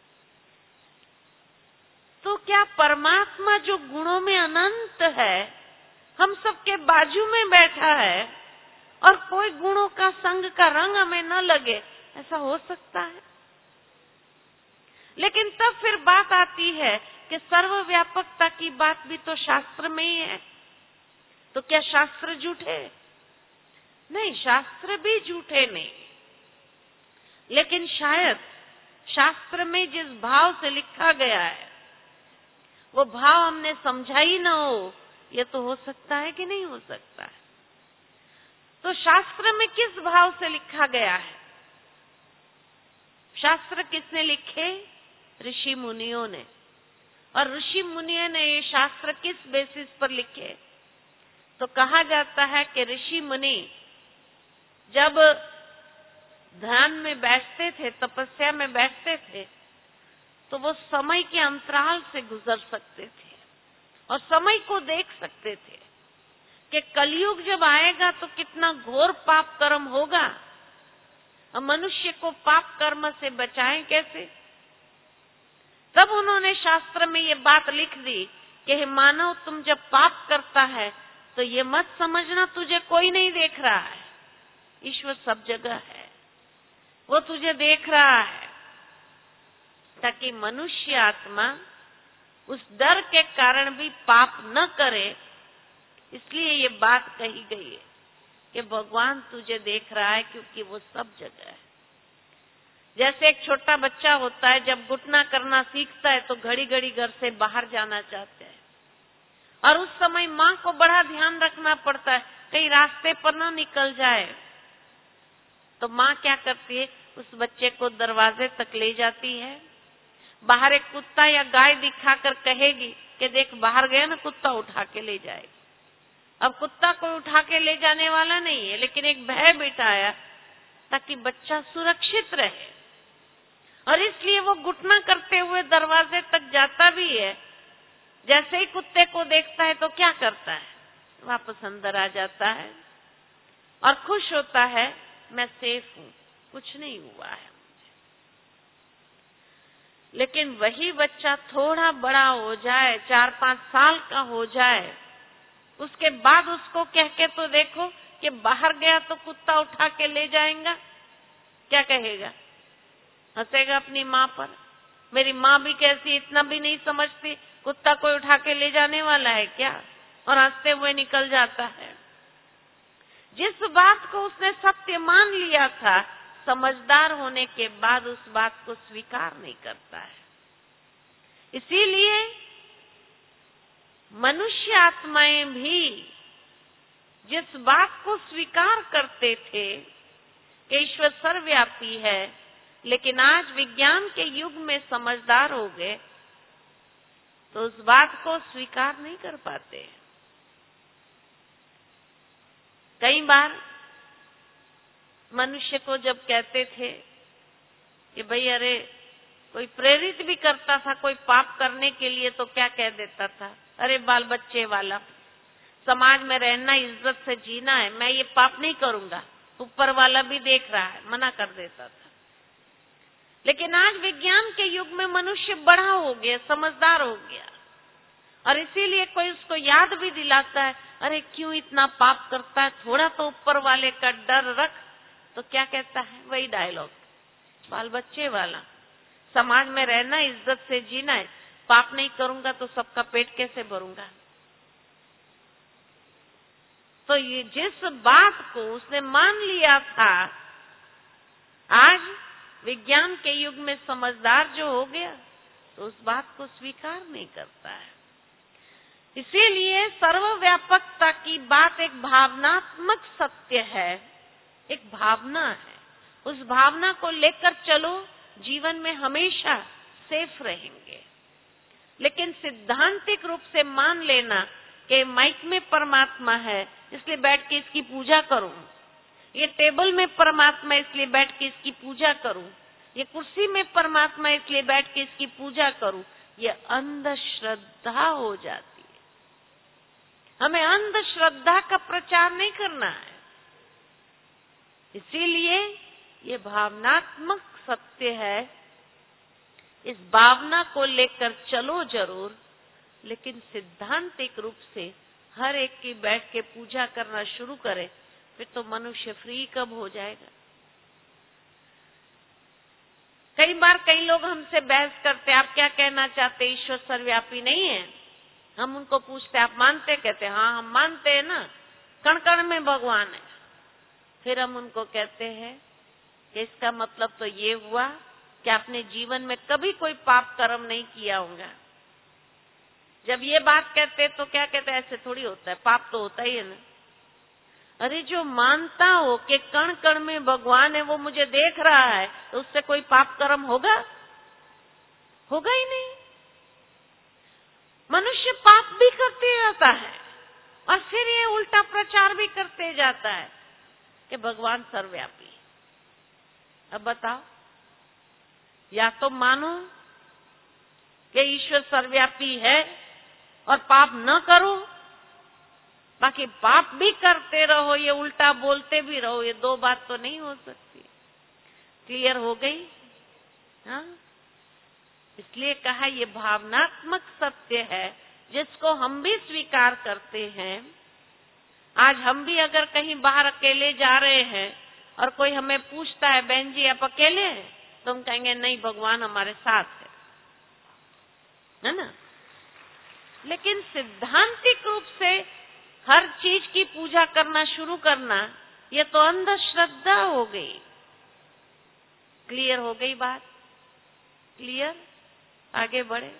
तो क्या परमात्मा जो गुणों में अनंत है, हम सबके बाजू में बैठा है और कोई गुणों का संग का रंग हमें न लगे, ऐसा हो सकता है? लेकिन तब फिर बात आती है कि सर्वव्यापकता की बात भी तो शास्त्र में ही है। तो क्या शास्त्र झूठे? नहीं, शास्त्र भी झूठे नहीं, लेकिन शायद शास्त्र में जिस भाव से लिखा गया है वो भाव हमने समझा ही ना हो। ये तो हो सकता है कि नहीं हो सकता है? तो शास्त्र में किस भाव से लिखा गया है? शास्त्र किसने लिखे? ऋषि मुनियों ने। और ऋषि मुनियों ने ये शास्त्र किस बेसिस पर लिखे? तो कहा जाता है कि ऋषि मुनि जब ध्यान में बैठते थे, तपस्या में बैठते थे, तो वो समय के अंतराल से गुजर सकते थे और समय को देख सकते थे कि कलयुग जब आएगा तो कितना घोर पाप कर्म होगा और मनुष्य को पाप कर्म से बचाएं कैसे। तब उन्होंने शास्त्र में ये बात लिख दी कि हे मानव, तुम जब पाप करता है तो ये मत समझना तुझे कोई नहीं देख रहा है, ईश्वर सब जगह है, वो तुझे देख रहा है, ताकि मनुष्य आत्मा उस डर के कारण भी पाप न करे। इसलिए ये बात कही गई है कि भगवान तुझे देख रहा है, क्योंकि वो सब जगह है। जैसे एक छोटा बच्चा होता है, जब घुटना करना सीखता है तो घड़ी घड़ी घर से बाहर जाना चाहते हैं और उस समय माँ को बड़ा ध्यान रखना पड़ता है कहीं रास्ते पर ना निकल जाए। तो माँ क्या करती है, उस बच्चे को दरवाजे तक ले जाती है, बाहर एक कुत्ता या गाय दिखाकर कहेगी कि देख बाहर गया ना कुत्ता, उठा के ले जाएगी। अब कुत्ता कोई उठा के ले जाने वाला नहीं है, लेकिन एक भय बिठाया ताकि बच्चा सुरक्षित रहे। और इसलिए वो घुटना करते हुए दरवाजे तक जाता भी है। जैसे ही कुत्ते को देखता है तो क्या करता है, वापस अंदर आ जाता है और खुश होता है, मैं सेफ हूं, कुछ नहीं हुआ है। लेकिन वही बच्चा थोड़ा बड़ा हो जाए, 4-5 साल का हो जाए, उसके बाद उसको कह के तो देखो कि बाहर गया तो कुत्ता उठा के ले जाएगा, क्या कहेगा? हंसेगा अपनी माँ पर। मेरी माँ भी कैसी, इतना भी नहीं समझती, कुत्ता कोई उठा के ले जाने वाला है क्या? और हंसते हुए निकल जाता है। जिस बात को उसने सत्य मान लिया था, समझदार होने के बाद उस बात को स्वीकार नहीं करता है। इसीलिए मनुष्य आत्माएं भी जिस बात को स्वीकार करते थे कि ईश्वर सर्वव्यापी है, लेकिन आज विज्ञान के युग में समझदार हो गए तो उस बात को स्वीकार नहीं कर पाते। कई बार मनुष्य को जब कहते थे कि भाई अरे कोई प्रेरित भी करता था कोई पाप करने के लिए तो क्या कह देता था, अरे बाल बच्चे वाला, समाज में रहना, इज्जत से जीना है, मैं ये पाप नहीं करूंगा, ऊपर वाला भी देख रहा है, मना कर देता था। लेकिन आज विज्ञान के युग में मनुष्य बड़ा हो गया, समझदार हो गया, और इसीलिए कोई उसको याद भी दिलाता है, अरे क्यों इतना पाप करता है, थोड़ा तो ऊपर वाले का डर रख। तो क्या कहता है, वही डायलॉग, बाल बच्चे वाला, समाज में रहना, इज्जत से जीना है, पाप नहीं करूंगा तो सबका पेट कैसे भरूंगा। तो ये जिस बात को उसने मान लिया था, आज विज्ञान के युग में समझदार जो हो गया तो उस बात को स्वीकार नहीं करता है। इसीलिए सर्वव्यापकता की बात एक भावनात्मक सत्य है, एक भावना है। उस भावना को लेकर चलो, जीवन में हमेशा सेफ रहेंगे। लेकिन सिद्धांतिक रूप से मान लेना कि माइक में परमात्मा है इसलिए बैठ के इसकी पूजा करूं, ये टेबल में परमात्मा इसलिए बैठ के इसकी पूजा करूं, ये कुर्सी में परमात्मा इसलिए बैठ के इसकी पूजा करूं, ये अंधश्रद्धा हो जाती है। हमें अंधश्रद्धा का प्रचार नहीं करना है। इसीलिए ये भावनात्मक सत्य है, इस भावना को लेकर चलो जरूर, लेकिन सिद्धांतिक रूप से हर एक की बैठ के पूजा करना शुरू करे, फिर तो मनुष्य फ्री कब हो जाएगा। कई बार कई लोग हमसे बहस करते, आप क्या कहना चाहते, ईश्वर सर्वव्यापी नहीं है? हम उनको पूछते, आप मानते? कहते हाँ हम मानते हैं ना, कण कण में भगवान है। फिर हम उनको कहते हैं कि इसका मतलब तो ये हुआ कि आपने जीवन में कभी कोई पाप कर्म नहीं किया होगा। जब ये बात कहते तो क्या कहते, ऐसे थोड़ी होता है, पाप तो होता ही है ना। अरे जो मानता हो कि कण कण में भगवान है, वो मुझे देख रहा है, तो उससे कोई पाप कर्म होगा? होगा ही नहीं। मनुष्य पाप भी करते जाता है और फिर ये उल्टा प्रचार भी करते जाता है कि भगवान सर्वव्यापी। अब बताओ, या तो मानो कि ईश्वर सर्वव्यापी है और पाप न करो, बाकी पाप भी करते रहो, ये उल्टा बोलते भी रहो, ये दो बात तो नहीं हो सकती। क्लियर हो गई? हाँ, इसलिए कहा ये भावनात्मक सत्य है जिसको हम भी स्वीकार करते हैं। आज हम भी अगर कहीं बाहर अकेले जा रहे हैं और कोई हमें पूछता है, बहन जी आप अकेले हैं, तो हम कहेंगे नहीं, भगवान हमारे साथ है ना। लेकिन सिद्धांतिक रूप से हर चीज की पूजा करना शुरू करना, ये तो अंधश्रद्धा हो गई। क्लियर हो गई बात? क्लियर? आगे बढ़े।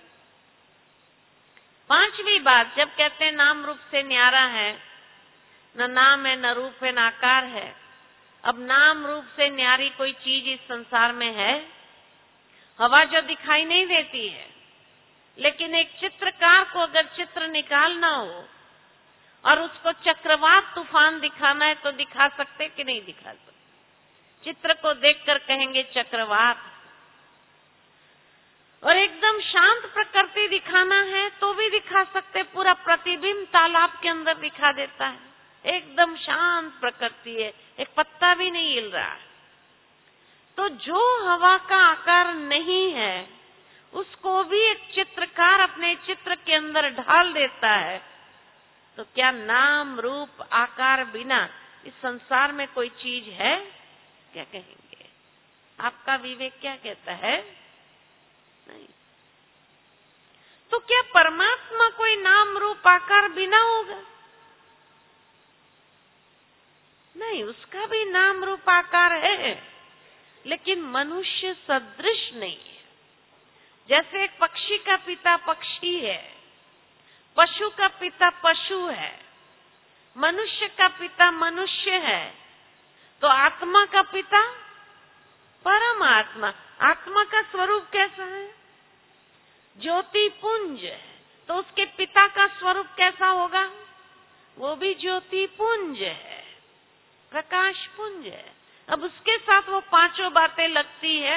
पांचवी बात, जब कहते हैं नाम रूप से न्यारा है, न नाम है, न रूप है, न आकार है। अब नाम रूप से न्यारी कोई चीज इस संसार में है? हवा जो दिखाई नहीं देती है, लेकिन एक चित्रकार को अगर चित्र निकालना हो और उसको चक्रवात तूफान दिखाना है तो दिखा सकते कि नहीं दिखा सकते? चित्र को देखकर कहेंगे चक्रवात। और एकदम शांत प्रकृति दिखाना है तो भी दिखा सकते, पूरा प्रतिबिंब तालाब के अंदर दिखा देता है, एकदम शांत प्रकृति है, एक पत्ता भी नहीं हिल रहा। तो जो हवा का आकार नहीं है उसको भी एक चित्रकार अपने चित्र के अंदर ढाल देता है। तो क्या नाम रूप आकार बिना इस संसार में कोई चीज है? क्या कहेंगे? आपका विवेक क्या कहता है? नहीं। तो क्या परमात्मा कोई नाम रूप आकार बिना होगा? नहीं, उसका भी नाम रूप आकार है, लेकिन मनुष्य सदृश नहीं है। जैसे एक पक्षी का पिता पक्षी है, पशु का पिता पशु है, मनुष्य का पिता मनुष्य है, तो आत्मा का पिता परमात्मा। आत्मा का स्वरूप कैसा है? ज्योति पुंज है, तो उसके पिता का स्वरूप कैसा होगा? वो भी ज्योति पुंज है, प्रकाश पुंज है। अब उसके साथ वो पांचों बातें लगती है।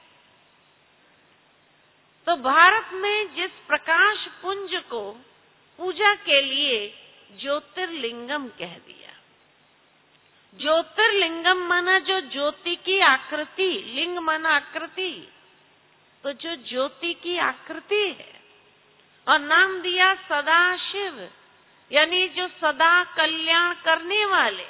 तो भारत में जिस प्रकाश पुंज को पूजा के लिए ज्योतिर्लिंगम कह दिया। ज्योतिर्लिंगम माना जो ज्योति की आकृति, लिंग माना आकृति, तो जो ज्योति की आकृति है, और नाम दिया सदाशिव, यानी जो सदा कल्याण करने वाले।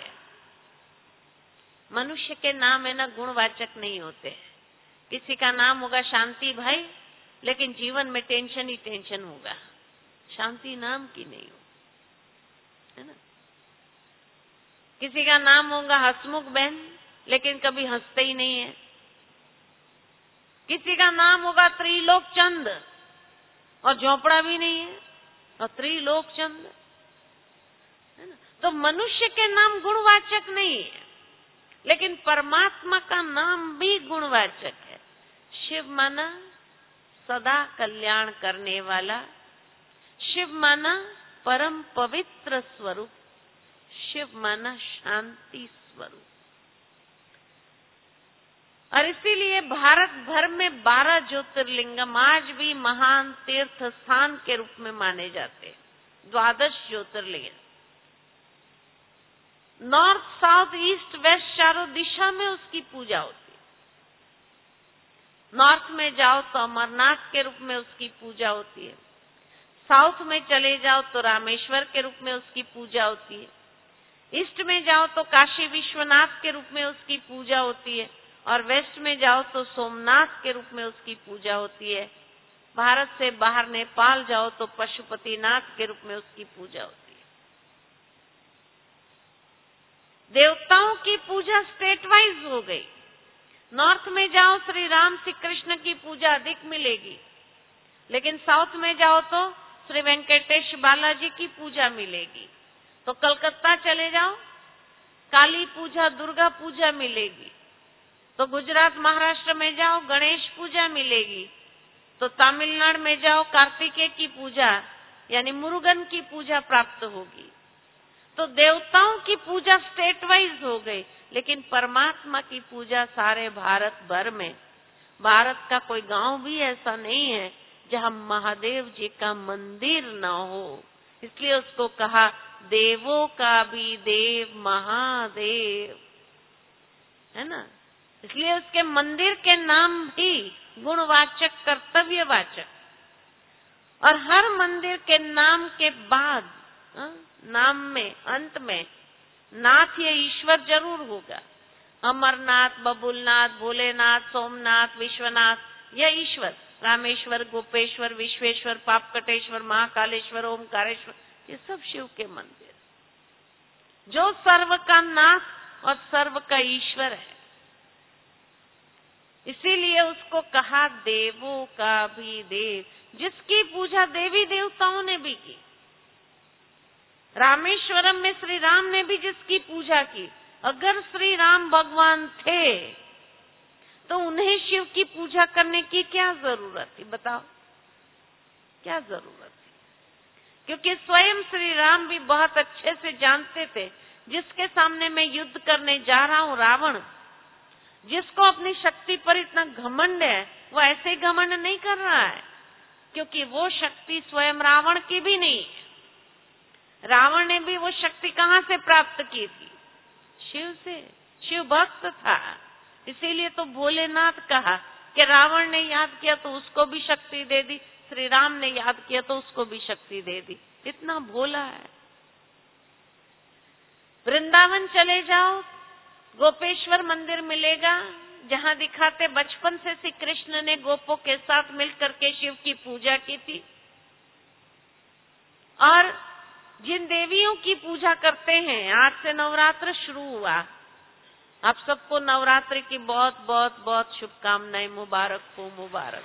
मनुष्य के नाम है ना गुणवाचक नहीं होते। किसी का नाम होगा शांति भाई, लेकिन जीवन में टेंशन ही टेंशन होगा, शांति नाम की नहीं हो, है ना। किसी का नाम होगा हसमुख बहन, लेकिन कभी हंसते ही नहीं है। किसी का नाम होगा त्रिलोक चंद, और झोपड़ा भी नहीं है, और त्रिलोक चंद, है ना। तो मनुष्य के नाम गुणवाचक नहीं है, लेकिन परमात्मा का नाम भी गुणवाचक है। शिव माना सदा कल्याण करने वाला, शिव माना परम पवित्र स्वरूप, शिव माना शांति स्वरूप। और इसीलिए भारत भर में 12 ज्योतिर्लिंगम आज भी महान तीर्थ स्थान के रूप में माने जाते हैं। 12 ज्योतिर्लिंग, नॉर्थ, साउथ, ईस्ट, वेस्ट, चारों दिशा में उसकी पूजा होती है। नॉर्थ में जाओ तो अमरनाथ के रूप में उसकी पूजा होती है। साउथ में चले जाओ तो रामेश्वर के रूप में उसकी पूजा होती है। ईस्ट में जाओ तो काशी विश्वनाथ के रूप में उसकी पूजा होती है, और वेस्ट में जाओ तो सोमनाथ के रूप में उसकी पूजा होती है। भारत से बाहर नेपाल जाओ तो पशुपतिनाथ के रूप में उसकी पूजा होती है। देवताओं की पूजा स्टेट वाइज हो गई। नॉर्थ में जाओ श्री राम श्री कृष्ण की पूजा अधिक मिलेगी, लेकिन साउथ में जाओ तो श्री वेंकटेश बालाजी की पूजा मिलेगी। तो कलकत्ता चले जाओ, काली पूजा, दुर्गा पूजा मिलेगी। तो गुजरात महाराष्ट्र में जाओ, गणेश पूजा मिलेगी। तो तमिलनाडु में जाओ, कार्तिकेय की पूजा यानी मुरुगन की पूजा प्राप्त होगी। तो देवताओं की पूजा स्टेट वाइज हो गई, लेकिन परमात्मा की पूजा सारे भारत भर में। भारत का कोई गांव भी ऐसा नहीं है जहां महादेव जी का मंदिर न हो। इसलिए उसको कहा देवों का भी देव महादेव, है ना। इसलिए उसके मंदिर के नाम भी गुणवाचक, कर्तव्यवाचक, और हर मंदिर के नाम के बाद नाम में अंत में नाथ या ईश्वर जरूर होगा। अमरनाथ, बबुलनाथ, भोलेनाथ, सोमनाथ, विश्वनाथ, या ईश्वर, रामेश्वर, गोपेश्वर, विश्वेश्वर, पापकटेश्वर, महाकालेश्वर, ओमकारेश्वर, ये सब शिव के मंदिर, जो सर्व का नाथ और सर्व का ईश्वर है। इसीलिए उसको कहा देवों का भी देव, जिसकी पूजा देवी देवताओं ने भी की। रामेश्वरम में श्री राम ने भी जिसकी पूजा की। अगर श्री राम भगवान थे तो उन्हें शिव की पूजा करने की क्या जरूरत थी? बताओ, क्या जरूरत थी? क्योंकि स्वयं श्री राम भी बहुत अच्छे से जानते थे, जिसके सामने मैं युद्ध करने जा रहा हूं, रावण, जिसको अपनी शक्ति पर इतना घमंड है, वो ऐसे ही घमंड नहीं कर रहा है, क्योंकि वो शक्ति स्वयं रावण की भी नहीं है। रावण ने भी वो शक्ति कहां से प्राप्त की थी? शिव से। शिव भक्त था, इसीलिए तो भोलेनाथ कहा कि रावण ने याद किया तो उसको भी शक्ति दे दी, श्री राम ने याद किया तो उसको भी शक्ति दे दी। इतना भोला है। वृंदावन चले जाओ, गोपेश्वर मंदिर मिलेगा, जहां दिखाते बचपन से श्री कृष्ण ने गोपों के साथ मिलकर के शिव की पूजा की थी। और जिन देवियों की पूजा करते हैं, आज से नवरात्र शुरू हुआ, आप सबको नवरात्रि की बहुत बहुत बहुत शुभकामनाएं, मुबारक हो, मुबारक।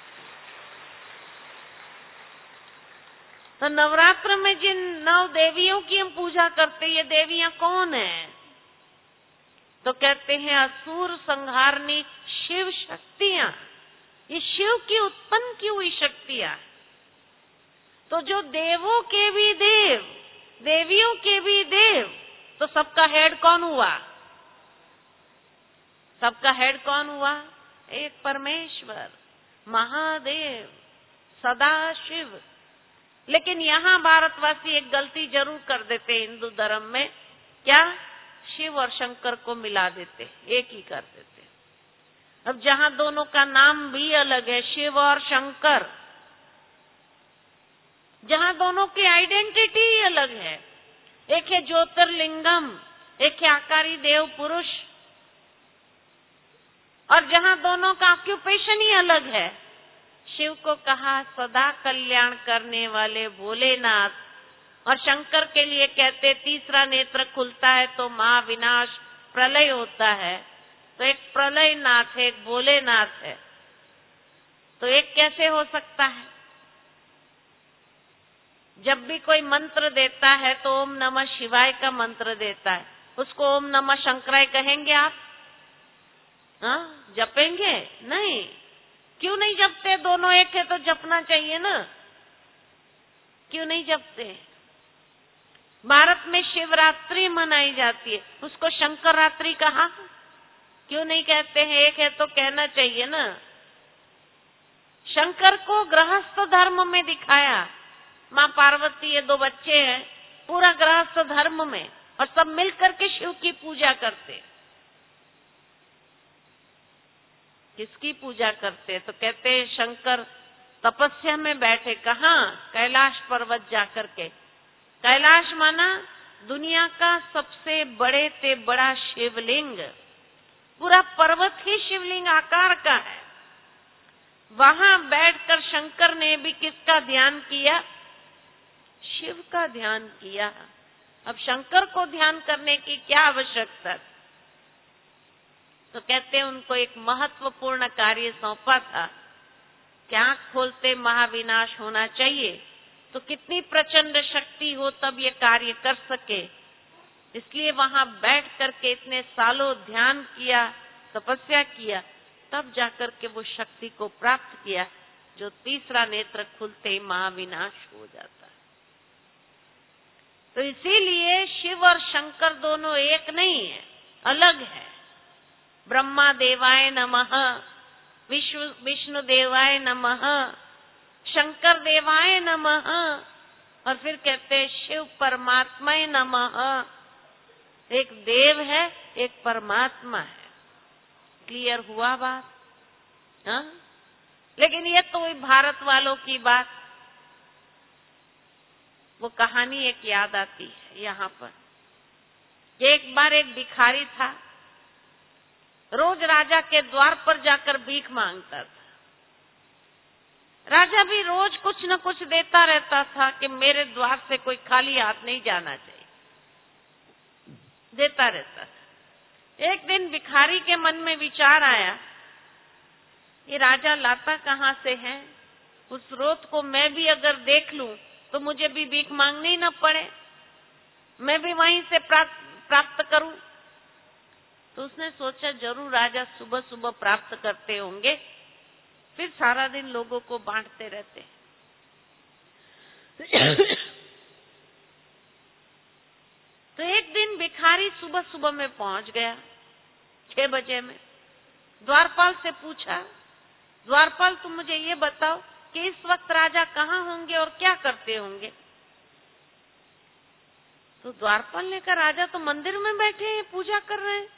तो नवरात्र में जिन 9 देवियों की हम पूजा करते हैं, ये देवियां कौन है? तो कहते हैं असुर संहारणी शिव शक्तियां। ये शिव की उत्पन्न की हुई शक्तियां। तो जो देवों के भी देव, देवियों के भी देव, तो सबका हेड कौन हुआ? सबका हेड कौन हुआ? एक परमेश्वर, महादेव, सदाशिव। लेकिन यहाँ भारतवासी एक गलती जरूर कर देते हिंदू धर्म में। क्या? शिव और शंकर को मिला देते, एक ही कर देते। अब जहाँ दोनों का नाम भी अलग है, शिव और शंकर, जहाँ दोनों की आइडेंटिटी ही अलग है, एक है ज्योतिर्लिंगम, एक है आकारी देव पुरुष, और जहाँ दोनों का ऑक्यूपेशन ही अलग है। शिव को कहा सदा कल्याण करने वाले भोलेनाथ, और शंकर के लिए कहते तीसरा नेत्र खुलता है तो महाविनाश प्रलय होता है। तो एक प्रलय नाथ है, एक भोलेनाथ है, तो एक कैसे हो सकता है? जब भी कोई मंत्र देता है तो ओम नमः शिवाय का मंत्र देता है, उसको ओम नमः शंकराय कहेंगे आप? हाँ, जपेंगे? नहीं। क्यों नहीं जपते? दोनों एक है तो जपना चाहिए ना, क्यों नहीं जपते? भारत में शिवरात्रि मनाई जाती है, उसको शंकर रात्रि कहा, क्यों नहीं कहते हैं? एक है तो कहना चाहिए ना। शंकर को गृहस्थ धर्म में दिखाया, माँ पार्वती, ये 2 बच्चे हैं, पूरा गृहस्थ धर्म में, और सब मिलकर के शिव की पूजा करते। किसकी पूजा करते? तो कहते हैं शंकर तपस्या में बैठे। कहाँ? कैलाश पर्वत जाकर के। कैलाश माना दुनिया का सबसे बड़े से बड़ा शिवलिंग, पूरा पर्वत ही शिवलिंग आकार का है। वहां बैठकर शंकर ने भी किसका ध्यान किया? शिव का ध्यान किया। अब शंकर को ध्यान करने की क्या आवश्यकता? तो कहते हैं उनको एक महत्वपूर्ण कार्य सौंपा था कि आंख खोलते महाविनाश होना चाहिए, तो कितनी प्रचंड शक्ति हो तब ये कार्य कर सके। इसलिए वहां बैठ करके इतने सालों ध्यान किया, तपस्या किया, तब जाकर के वो शक्ति को प्राप्त किया, जो तीसरा नेत्र खुलते ही महाविनाश हो जाता है। तो इसीलिए शिव और शंकर दोनों एक नहीं है, अलग है। ब्रह्मा देवाय नमः, विष्णु देवाय नमः, शंकर देवाय नमः, और फिर कहते हैं शिव परमात्माय नमः। एक देव है, एक परमात्मा है। क्लियर हुआ बात? हाँ? लेकिन ये तो भारत वालों की बात। वो कहानी एक याद आती है यहाँ पर। एक बार एक भिखारी था, रोज राजा के द्वार पर जाकर भीख मांगता था। राजा भी रोज कुछ न कुछ देता रहता था कि मेरे द्वार से कोई खाली हाथ नहीं जाना चाहिए, देता रहता था। एक दिन भिखारी के मन में विचार आया, ये राजा लाता कहाँ से है? उस स्रोत को मैं भी अगर देख लूं तो मुझे भी भीख मांगनी न पड़े, मैं भी वहीं से प्राप्त करूं। तो उसने सोचा जरूर राजा सुबह सुबह प्राप्त करते होंगे, फिर सारा दिन लोगों को बांटते रहते। तो एक दिन भिखारी सुबह सुबह में पहुंच गया, 6 बजे में। द्वारपाल से पूछा, द्वारपाल तुम मुझे ये बताओ कि इस वक्त राजा कहाँ होंगे और क्या करते होंगे? तो द्वारपाल ने कहा राजा तो मंदिर में बैठे हैं, पूजा कर रहे हैं।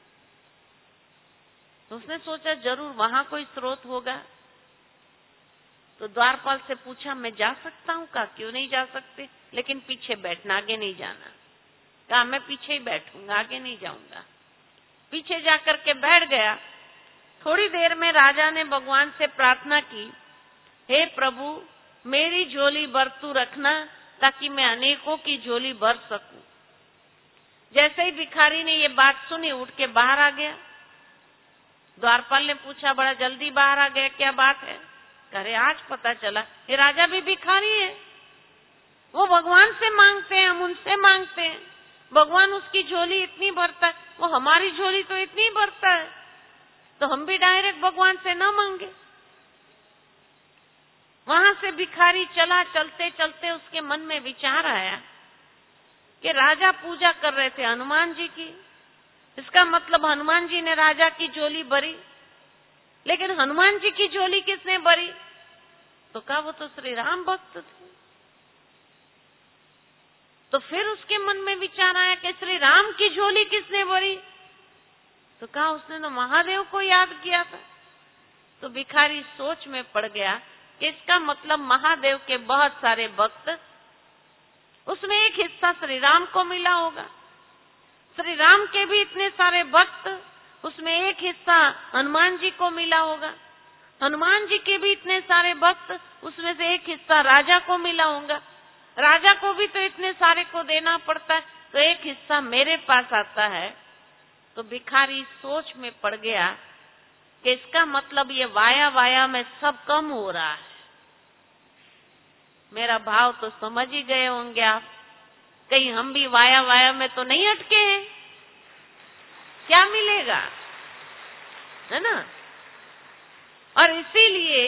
तो उसने सोचा जरूर वहां कोई स्रोत होगा। तो द्वारपाल से पूछा मैं जा सकता हूँ? कहा क्यों नहीं जा सकते, लेकिन पीछे बैठना, आगे नहीं जाना। कहा मैं पीछे ही बैठूंगा, आगे नहीं जाऊंगा। पीछे जाकर के बैठ गया। थोड़ी देर में राजा ने भगवान से प्रार्थना की, हे प्रभु मेरी झोली भर तू रखना ताकि मैं अनेकों की झोली भर सकूं। जैसे ही भिखारी ने ये बात सुनी, उठ के बाहर आ गया। द्वारपाल ने पूछा बड़ा जल्दी बाहर आ गया, क्या बात है? अरे आज पता चला ये राजा भी भिखारी है, वो भगवान से मांगते हैं, हम उनसे मांगते हैं, भगवान उसकी झोली इतनी भरता है, वो हमारी झोली तो इतनी भरता है, तो हम भी डायरेक्ट भगवान से ना मांगे। वहां से भिखारी चला। चलते चलते उसके मन में विचार आया कि राजा पूजा कर रहे थे हनुमान जी की, इसका मतलब हनुमान जी ने राजा की झोली भरी, लेकिन हनुमान जी की झोली किसने भरी? तो कहा वो तो श्री राम भक्त थे। तो फिर उसके मन में विचार आया कि श्री राम की झोली किसने भरी? तो कहा उसने तो महादेव को याद किया था। तो भिखारी सोच में पड़ गया कि इसका मतलब महादेव के बहुत सारे भक्त, उसमें एक हिस्सा श्री राम को मिला होगा। श्री राम के भी इतने सारे भक्त, उसमें एक हिस्सा हनुमान जी को मिला होगा। हनुमान जी के भी इतने सारे भक्त, उसमें से एक हिस्सा राजा को मिला होगा। राजा को भी तो इतने सारे को देना पड़ता है, तो एक हिस्सा मेरे पास आता है। तो भिखारी सोच में पड़ गया कि इसका मतलब ये वाया वाया में सब कम हो रहा है। मेरा भाव तो समझ ही गए होंगे आप, कहीं हम भी वाया वाया में तो नहीं अटके हैं। क्या मिलेगा, है ना? और इसीलिए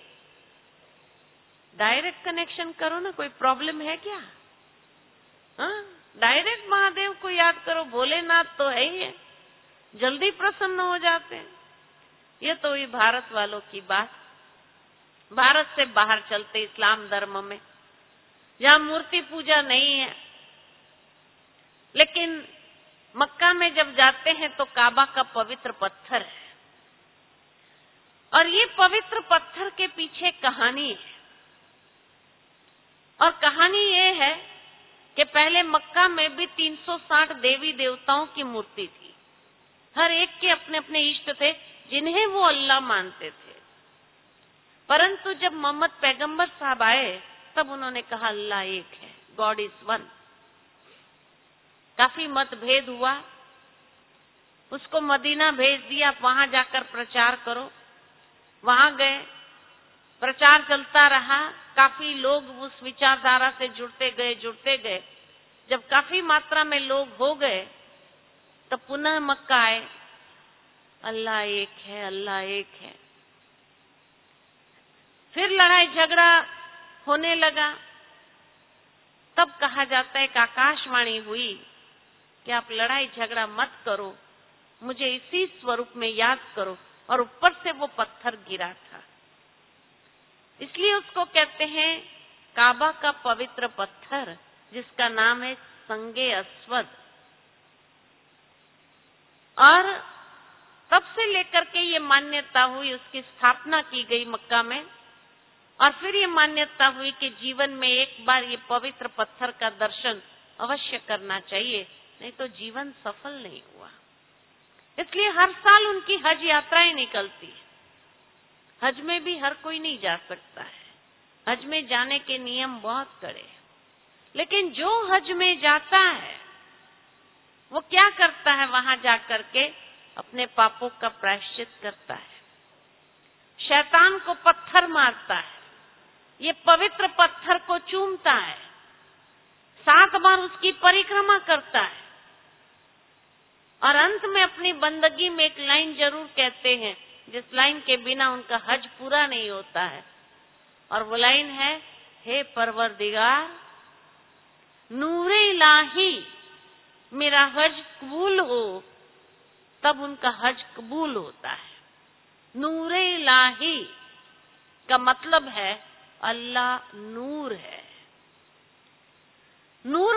डायरेक्ट कनेक्शन करो ना, कोई प्रॉब्लम है क्या? हाँ, डायरेक्ट महादेव को याद करो, भोलेनाथ तो है ही है, जल्दी प्रसन्न हो जाते हैं। ये तो हुई भारत वालों की बात। भारत से बाहर चलते इस्लाम धर्म में, जहाँ मूर्ति पूजा नहीं है, लेकिन मक्का में जब जाते हैं तो काबा का पवित्र पत्थर है, और ये पवित्र पत्थर के पीछे कहानी है। और कहानी ये है कि पहले मक्का में भी 360 देवी देवताओं की मूर्ति थी। हर एक के अपने अपने इष्ट थे जिन्हें वो अल्लाह मानते थे। परंतु जब मोहम्मद पैगंबर साहब आए तब उन्होंने कहा अल्लाह एक है, गॉड इज वन। काफी मतभेद हुआ, उसको मदीना भेज दिया, वहां जाकर प्रचार करो। वहां गए, प्रचार चलता रहा, काफी लोग उस विचारधारा से जुड़ते गए। जब काफी मात्रा में लोग हो गए तो पुनः मक्का आए, अल्लाह एक है, अल्लाह एक है। फिर लड़ाई झगड़ा होने लगा। तब कहा जाता है कि आकाशवाणी हुई कि आप लड़ाई झगड़ा मत करो, मुझे इसी स्वरूप में याद करो। और ऊपर से वो पत्थर गिरा था, इसलिए उसको कहते हैं काबा का पवित्र पत्थर, जिसका नाम है संगे अस्वद। और तब से लेकर के ये मान्यता हुई, उसकी स्थापना की गई मक्का में। और फिर ये मान्यता हुई कि जीवन में एक बार ये पवित्र पत्थर का दर्शन अवश्य करना चाहिए, नहीं तो जीवन सफल नहीं हुआ। इसलिए हर साल उनकी हज यात्राएं निकलती। हज में भी हर कोई नहीं जा सकता है, हज में जाने के नियम बहुत कड़े। लेकिन जो हज में जाता है वो क्या करता है? वहां जाकर के अपने पापों का प्रायश्चित करता है, शैतान को पत्थर मारता है, ये पवित्र पत्थर को चूमता है, 7 बार उसकी परिक्रमा करता है, और अंत में अपनी बंदगी में एक लाइन जरूर कहते हैं, जिस लाइन के बिना उनका हज पूरा नहीं होता है। और वो लाइन है, हे परवरदिगार, नूरे इलाही मेरा हज कबूल हो। तब उनका हज कबूल होता है। नूरे इलाही का मतलब है अल्लाह नूर है। नूर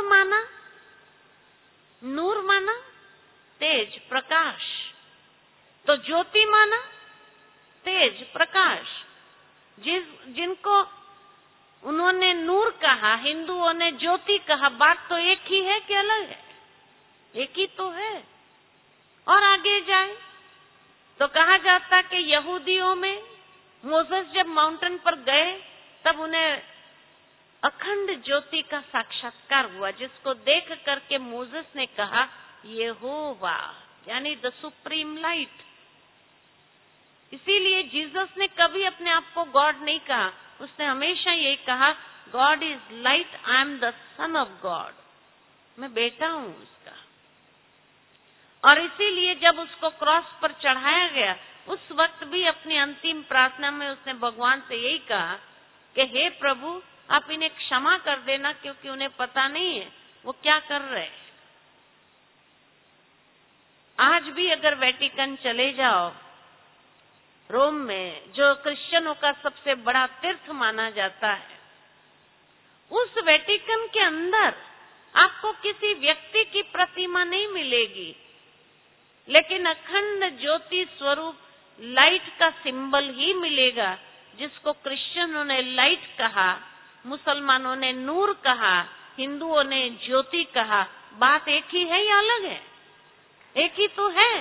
माना तेज, प्रकाश। तो ज्योति माना तेज, प्रकाश। जिनको उन्होंने नूर कहा, हिंदुओं ने ज्योति कहा, बात तो एक ही है कि अलग है? एक ही तो है। और आगे जाए तो कहा जाता कि यहूदियों में मोसेस जब माउंटेन पर गए तब उन्हें अखंड ज्योति का साक्षात्कार हुआ, जिसको देख करके मोसेस ने कहा यहोवा, यानी द सुप्रीम लाइट। इसीलिए जीसस ने कभी अपने आप को गॉड नहीं कहा, उसने हमेशा यही कहा God is light, I am the son of God, मैं बेटा हूं उसका। और इसीलिए जब उसको क्रॉस पर चढ़ाया गया उस वक्त भी अपनी अंतिम प्रार्थना में उसने भगवान से यही कहा कि हे प्रभु, आप इन्हें क्षमा कर देना, क्योंकि उन्हें पता नहीं है वो क्या कर रहे हैं। आज भी अगर वेटिकन चले जाओ, रोम में जो क्रिश्चियनों का सबसे बड़ा तीर्थ माना जाता है, उस वेटिकन के अंदर आपको किसी व्यक्ति की प्रतिमा नहीं मिलेगी, लेकिन अखंड ज्योति स्वरूप लाइट का सिंबल ही मिलेगा, जिसको क्रिश्चियनों ने लाइट कहा, मुसलमानों ने नूर कहा, हिंदुओं ने ज्योति कहा। बात एक ही है या अलग है? एक ही तो है।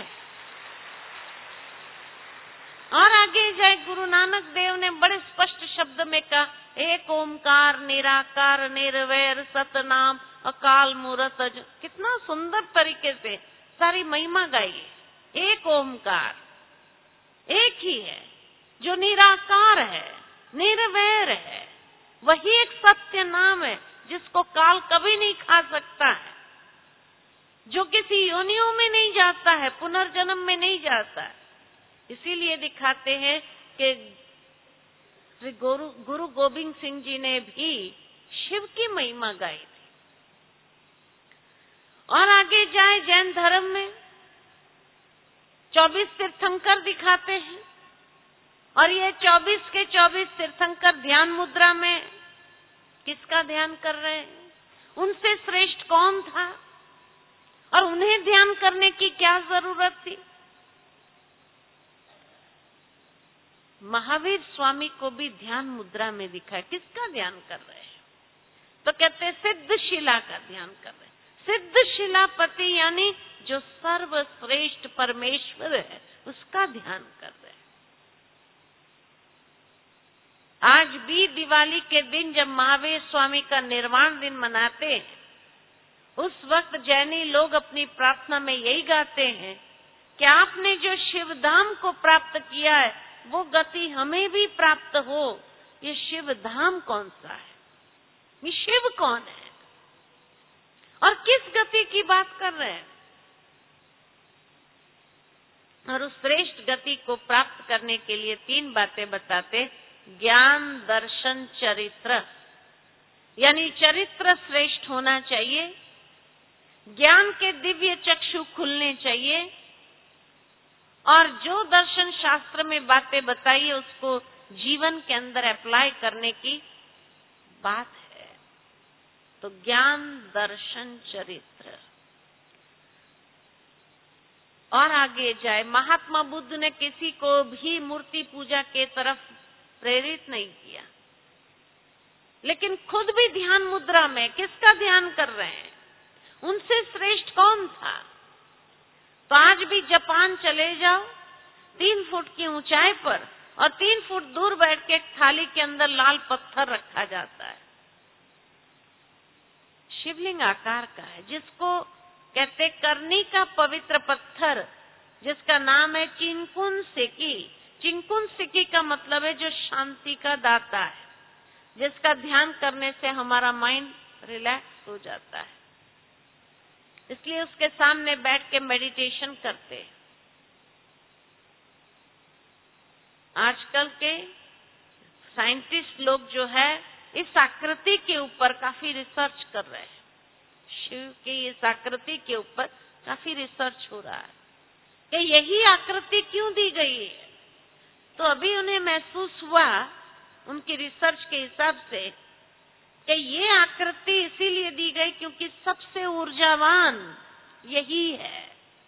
और आगे जाए गुरु नानक देव ने बड़े स्पष्ट शब्द में कहा, एक ओमकार निराकार निर्वैर सतनाम अकाल मूरत अज। कितना सुंदर तरीके से सारी महिमा गाई। एक ओमकार एक ही है, जो निराकार है, निर्वैर है, वही एक सत्य नाम है जिसको काल कभी नहीं खा सकता है, जो किसी योनियों में नहीं जाता है, पुनर्जन्म में नहीं जाता है। इसीलिए दिखाते हैं कि श्री गुरु गोविंद सिंह जी ने भी शिव की महिमा गाई थी। और आगे जाए जैन धर्म में 24 तीर्थंकर दिखाते हैं, और ये 24 के 24 तीर्थंकर ध्यान मुद्रा में किसका ध्यान कर रहे हैं? उनसे श्रेष्ठ कौन था और उन्हें ध्यान करने की क्या जरूरत थी? महावीर स्वामी को भी ध्यान मुद्रा में दिखा है। किसका ध्यान कर रहे हैं? तो कहते हैं सिद्ध शिला का ध्यान कर रहे हैं। सिद्ध शिलापति यानी जो सर्वश्रेष्ठ परमेश्वर है, उसका ध्यान कर रहे हैं। आज भी दिवाली के दिन जब महावीर स्वामी का निर्वाण दिन मनाते हैं, उस वक्त जैनी लोग अपनी प्रार्थना में यही गाते हैं कि आपने जो शिव धाम को प्राप्त किया है, वो गति हमें भी प्राप्त हो। ये शिव धाम कौन सा है? ये शिव कौन है और किस गति की बात कर रहे हैं? और उस श्रेष्ठ गति को प्राप्त करने के लिए 3 बातें बताते। ज्ञान, दर्शन, चरित्र, यानी चरित्र श्रेष्ठ होना चाहिए, ज्ञान के दिव्य चक्षु खुलने चाहिए, और जो दर्शन शास्त्र में बातें बताई है उसको जीवन के अंदर अप्लाई करने की बात है। तो ज्ञान, दर्शन, चरित्र। और आगे जाए, महात्मा बुद्ध ने किसी को भी मूर्ति पूजा के तरफ प्रेरित नहीं किया, लेकिन खुद भी ध्यान मुद्रा में किसका ध्यान कर रहे हैं? उनसे श्रेष्ठ कौन था? तो आज भी जापान चले जाओ, 3 फुट की ऊंचाई पर और 3 फुट दूर बैठ के एक थाली के अंदर लाल पत्थर रखा जाता है, शिवलिंग आकार का है, जिसको कहते करनी का पवित्र पत्थर, जिसका नाम है चिंकुन सेकी। चिंकुन सेकी का मतलब है जो शांति का दाता है, जिसका ध्यान करने से हमारा माइंड रिलैक्स हो जाता है। इसलिए उसके सामने बैठ के मेडिटेशन करते हैं। आजकल के साइंटिस्ट लोग जो है इस आकृति के ऊपर काफी रिसर्च कर रहे हैं। शिव की इस आकृति के ऊपर काफी रिसर्च हो रहा है कि यही आकृति क्यों दी गई है। तो अभी उन्हें महसूस हुआ उनकी रिसर्च के हिसाब से कि ये आकृति इसीलिए दी गई क्योंकि सबसे ऊर्जावान यही है।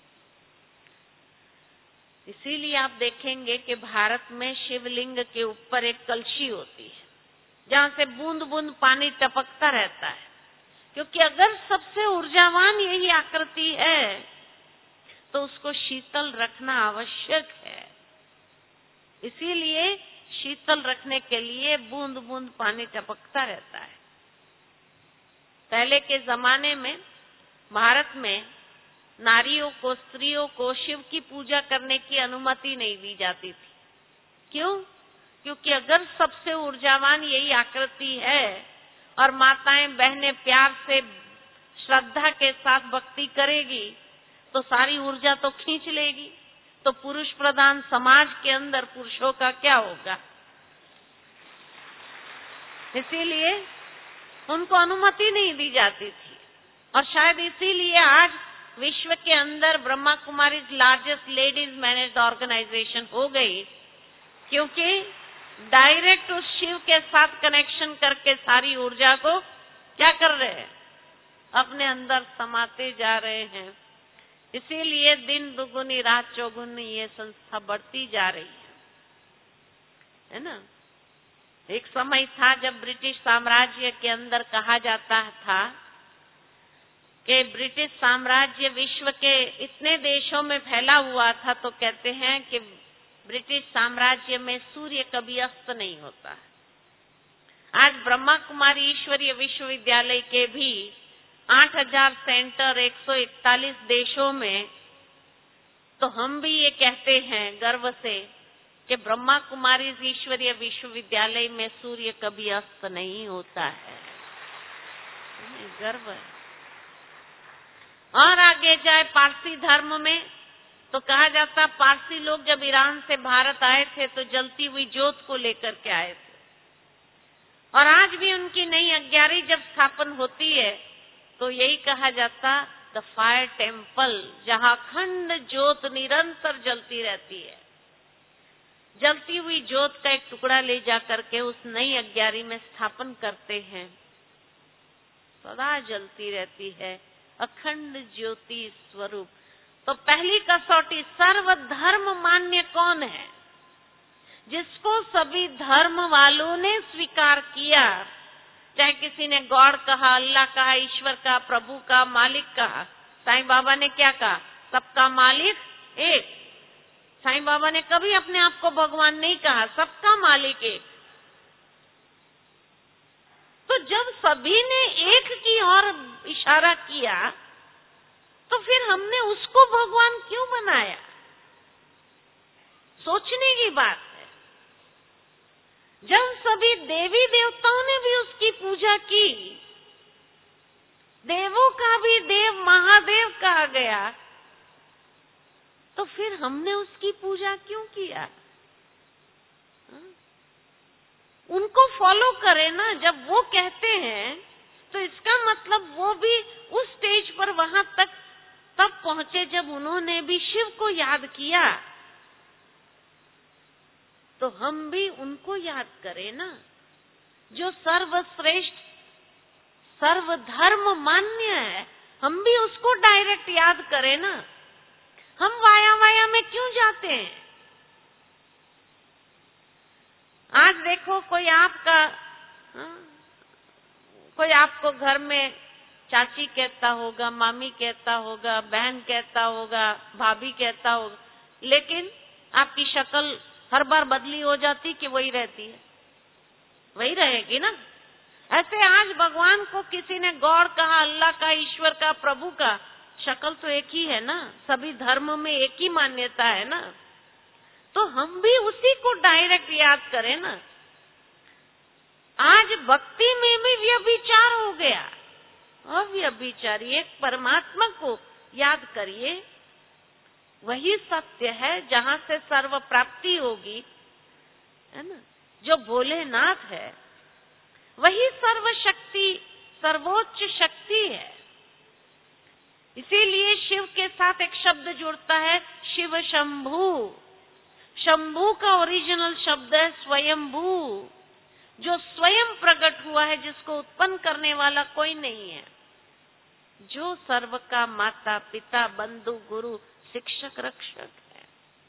इसीलिए आप देखेंगे कि भारत में शिवलिंग के ऊपर एक कलशी होती है, जहां से बूंद बूंद पानी टपकता रहता है, क्योंकि अगर सबसे ऊर्जावान यही आकृति है तो उसको शीतल रखना आवश्यक है। इसीलिए शीतल रखने के लिए बूंद बूंद पानी टपकता रहता है। पहले के जमाने में भारत में नारियों को, स्त्रियों को शिव की पूजा करने की अनुमति नहीं दी जाती थी। क्यों? क्योंकि अगर सबसे ऊर्जावान यही आकृति है और माताएं बहनें प्यार से श्रद्धा के साथ भक्ति करेगी तो सारी ऊर्जा तो खींच लेगी। तो पुरुष प्रधान समाज के अंदर पुरुषों का क्या होगा? इसीलिए उनको अनुमति नहीं दी जाती थी। और शायद इसीलिए आज विश्व के अंदर Brahma Kumari largest ladies managed organisation हो गई, क्योंकि डायरेक्ट उस शिव के साथ कनेक्शन करके सारी ऊर्जा को क्या कर रहे हैं, अपने अंदर समाते जा रहे हैं। इसीलिए दिन दुगुनी रात चौगुनी ये संस्था बढ़ती जा रही है ना। एक समय था जब ब्रिटिश साम्राज्य के अंदर कहा जाता था कि ब्रिटिश साम्राज्य विश्व के इतने देशों में फैला हुआ था, तो कहते हैं कि ब्रिटिश साम्राज्य में सूर्य कभी अस्त नहीं होता। आज ब्रह्मा कुमारी ईश्वरीय विश्वविद्यालय के भी 8000 सेंटर 141 देशों में, तो हम भी ये कहते हैं गर्व से कि ब्रह्मा कुमारी ईश्वरीय विश्वविद्यालय में सूर्य कभी अस्त नहीं होता है। गर्व है। और आगे जाए पारसी धर्म में, तो कहा जाता पारसी लोग जब ईरान से भारत आए थे तो जलती हुई ज्योत को लेकर के आए थे, और आज भी उनकी नई 11वीं जब स्थापन होती है तो यही कहा जाता द फायर टेम्पल, जहां अखंड ज्योत निरंतर जलती रहती है। जलती हुई ज्योत का एक टुकड़ा ले जाकर के उस नई 11वीं में स्थापन करते हैं, सदा जलती रहती है, अखंड ज्योति स्वरूप। तो पहली कसौटी, सर्वधर्म मान्य कौन है? जिसको सभी धर्म वालों ने स्वीकार किया, चाहे किसी ने गॉड कहा, अल्लाह कहा, ईश्वर का, प्रभु का, मालिक कहा। साईं बाबा ने क्या कहा? सबका मालिक एक। साईं बाबा ने कभी अपने आप को भगवान नहीं कहा, सबका मालिक एक। तो जब सभी ने एक की ओर इशारा किया, तो फिर हमने उसको भगवान क्यों बनाया? सोचने की बात है। जब सभी देवी देवताओं ने भी उसकी पूजा की, देवों का भी देव महादेव कहा गया, तो फिर हमने उसकी पूजा क्यों किया? उनको फॉलो करें ना। जब वो कहते हैं तो इसका मतलब वो भी उस स्टेज पर वहां तक तब पहुंचे जब उन्होंने भी शिव को याद किया, तो हम भी उनको याद करें ना, जो सर्वश्रेष्ठ सर्वधर्म मान्य है। हम भी उसको डायरेक्ट याद करें ना। हम वाया वाया में क्यों जाते हैं? आज देखो कोई आपको घर में चाची कहता होगा, मामी कहता होगा, बहन कहता होगा, भाभी कहता होगा, लेकिन आपकी शक्ल हर बार बदली हो जाती कि वही रहती है? वही रहेगी ना। ऐसे आज भगवान को किसी ने गॉड कहा, अल्लाह का, ईश्वर का, प्रभु का, शक्ल तो एक ही है ना। सभी धर्म में एक ही मान्यता है ना। तो हम भी उसी को डायरेक्ट याद करें ना। आज भक्ति में भी व्यभिचार हो गया। अव्यभिचारी एक परमात्मा को याद करिए, वही सत्य है जहां से सर्व प्राप्ति होगी, है ना। जो भोलेनाथ है वही सर्वशक्ति, सर्वोच्च शक्ति है। इसीलिए शिव के साथ एक शब्द जुड़ता है, शिव शंभु। शंभु का ओरिजिनल शब्द है स्वयंभू, जो स्वयं प्रकट हुआ है, जिसको उत्पन्न करने वाला कोई नहीं है, जो सर्व का माता पिता बंधु गुरु शिक्षक रक्षक है।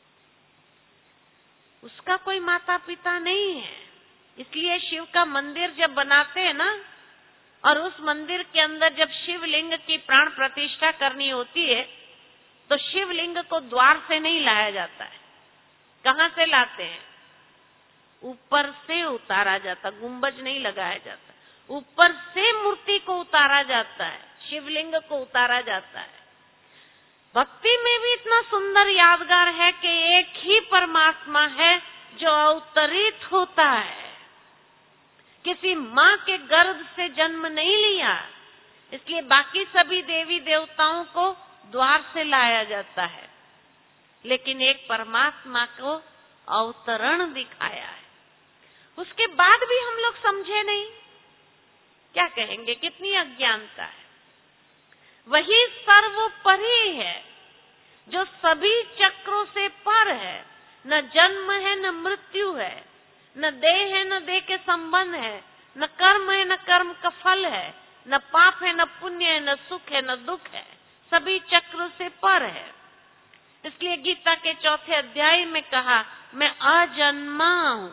उसका कोई माता पिता नहीं है। इसलिए शिव का मंदिर जब बनाते हैं ना, और उस मंदिर के अंदर जब शिवलिंग की प्राण प्रतिष्ठा करनी होती है, तो शिवलिंग को द्वार से नहीं लाया जाता है। कहां से लाते हैं? ऊपर से उतारा जाता, गुंबज नहीं लगाया जाता, ऊपर से मूर्ति को उतारा जाता है, शिवलिंग को उतारा जाता है। भक्ति में भी इतना सुंदर यादगार है कि एक ही परमात्मा है जो अवतरित होता है। किसी माँ के गर्भ से जन्म नहीं लिया, इसलिए बाकी सभी देवी देवताओं को द्वार से लाया जाता है, लेकिन एक परमात्मा को अवतरण दिखाया है। उसके बाद भी हम लोग समझे नहीं, क्या कहेंगे? कितनी अज्ञानता है। वही सर्वोपरि है, जो सभी चक्रों से पर है। न जन्म है न मृत्यु है, न देह है न देह के संबंध है, न कर्म है न कर्म का फल है, न पाप है न पुण्य है, न सुख है न दुख है, सभी चक्रों से पर है। इसलिए गीता के 4 अध्याय में कहा, मैं अजन्मा हूं,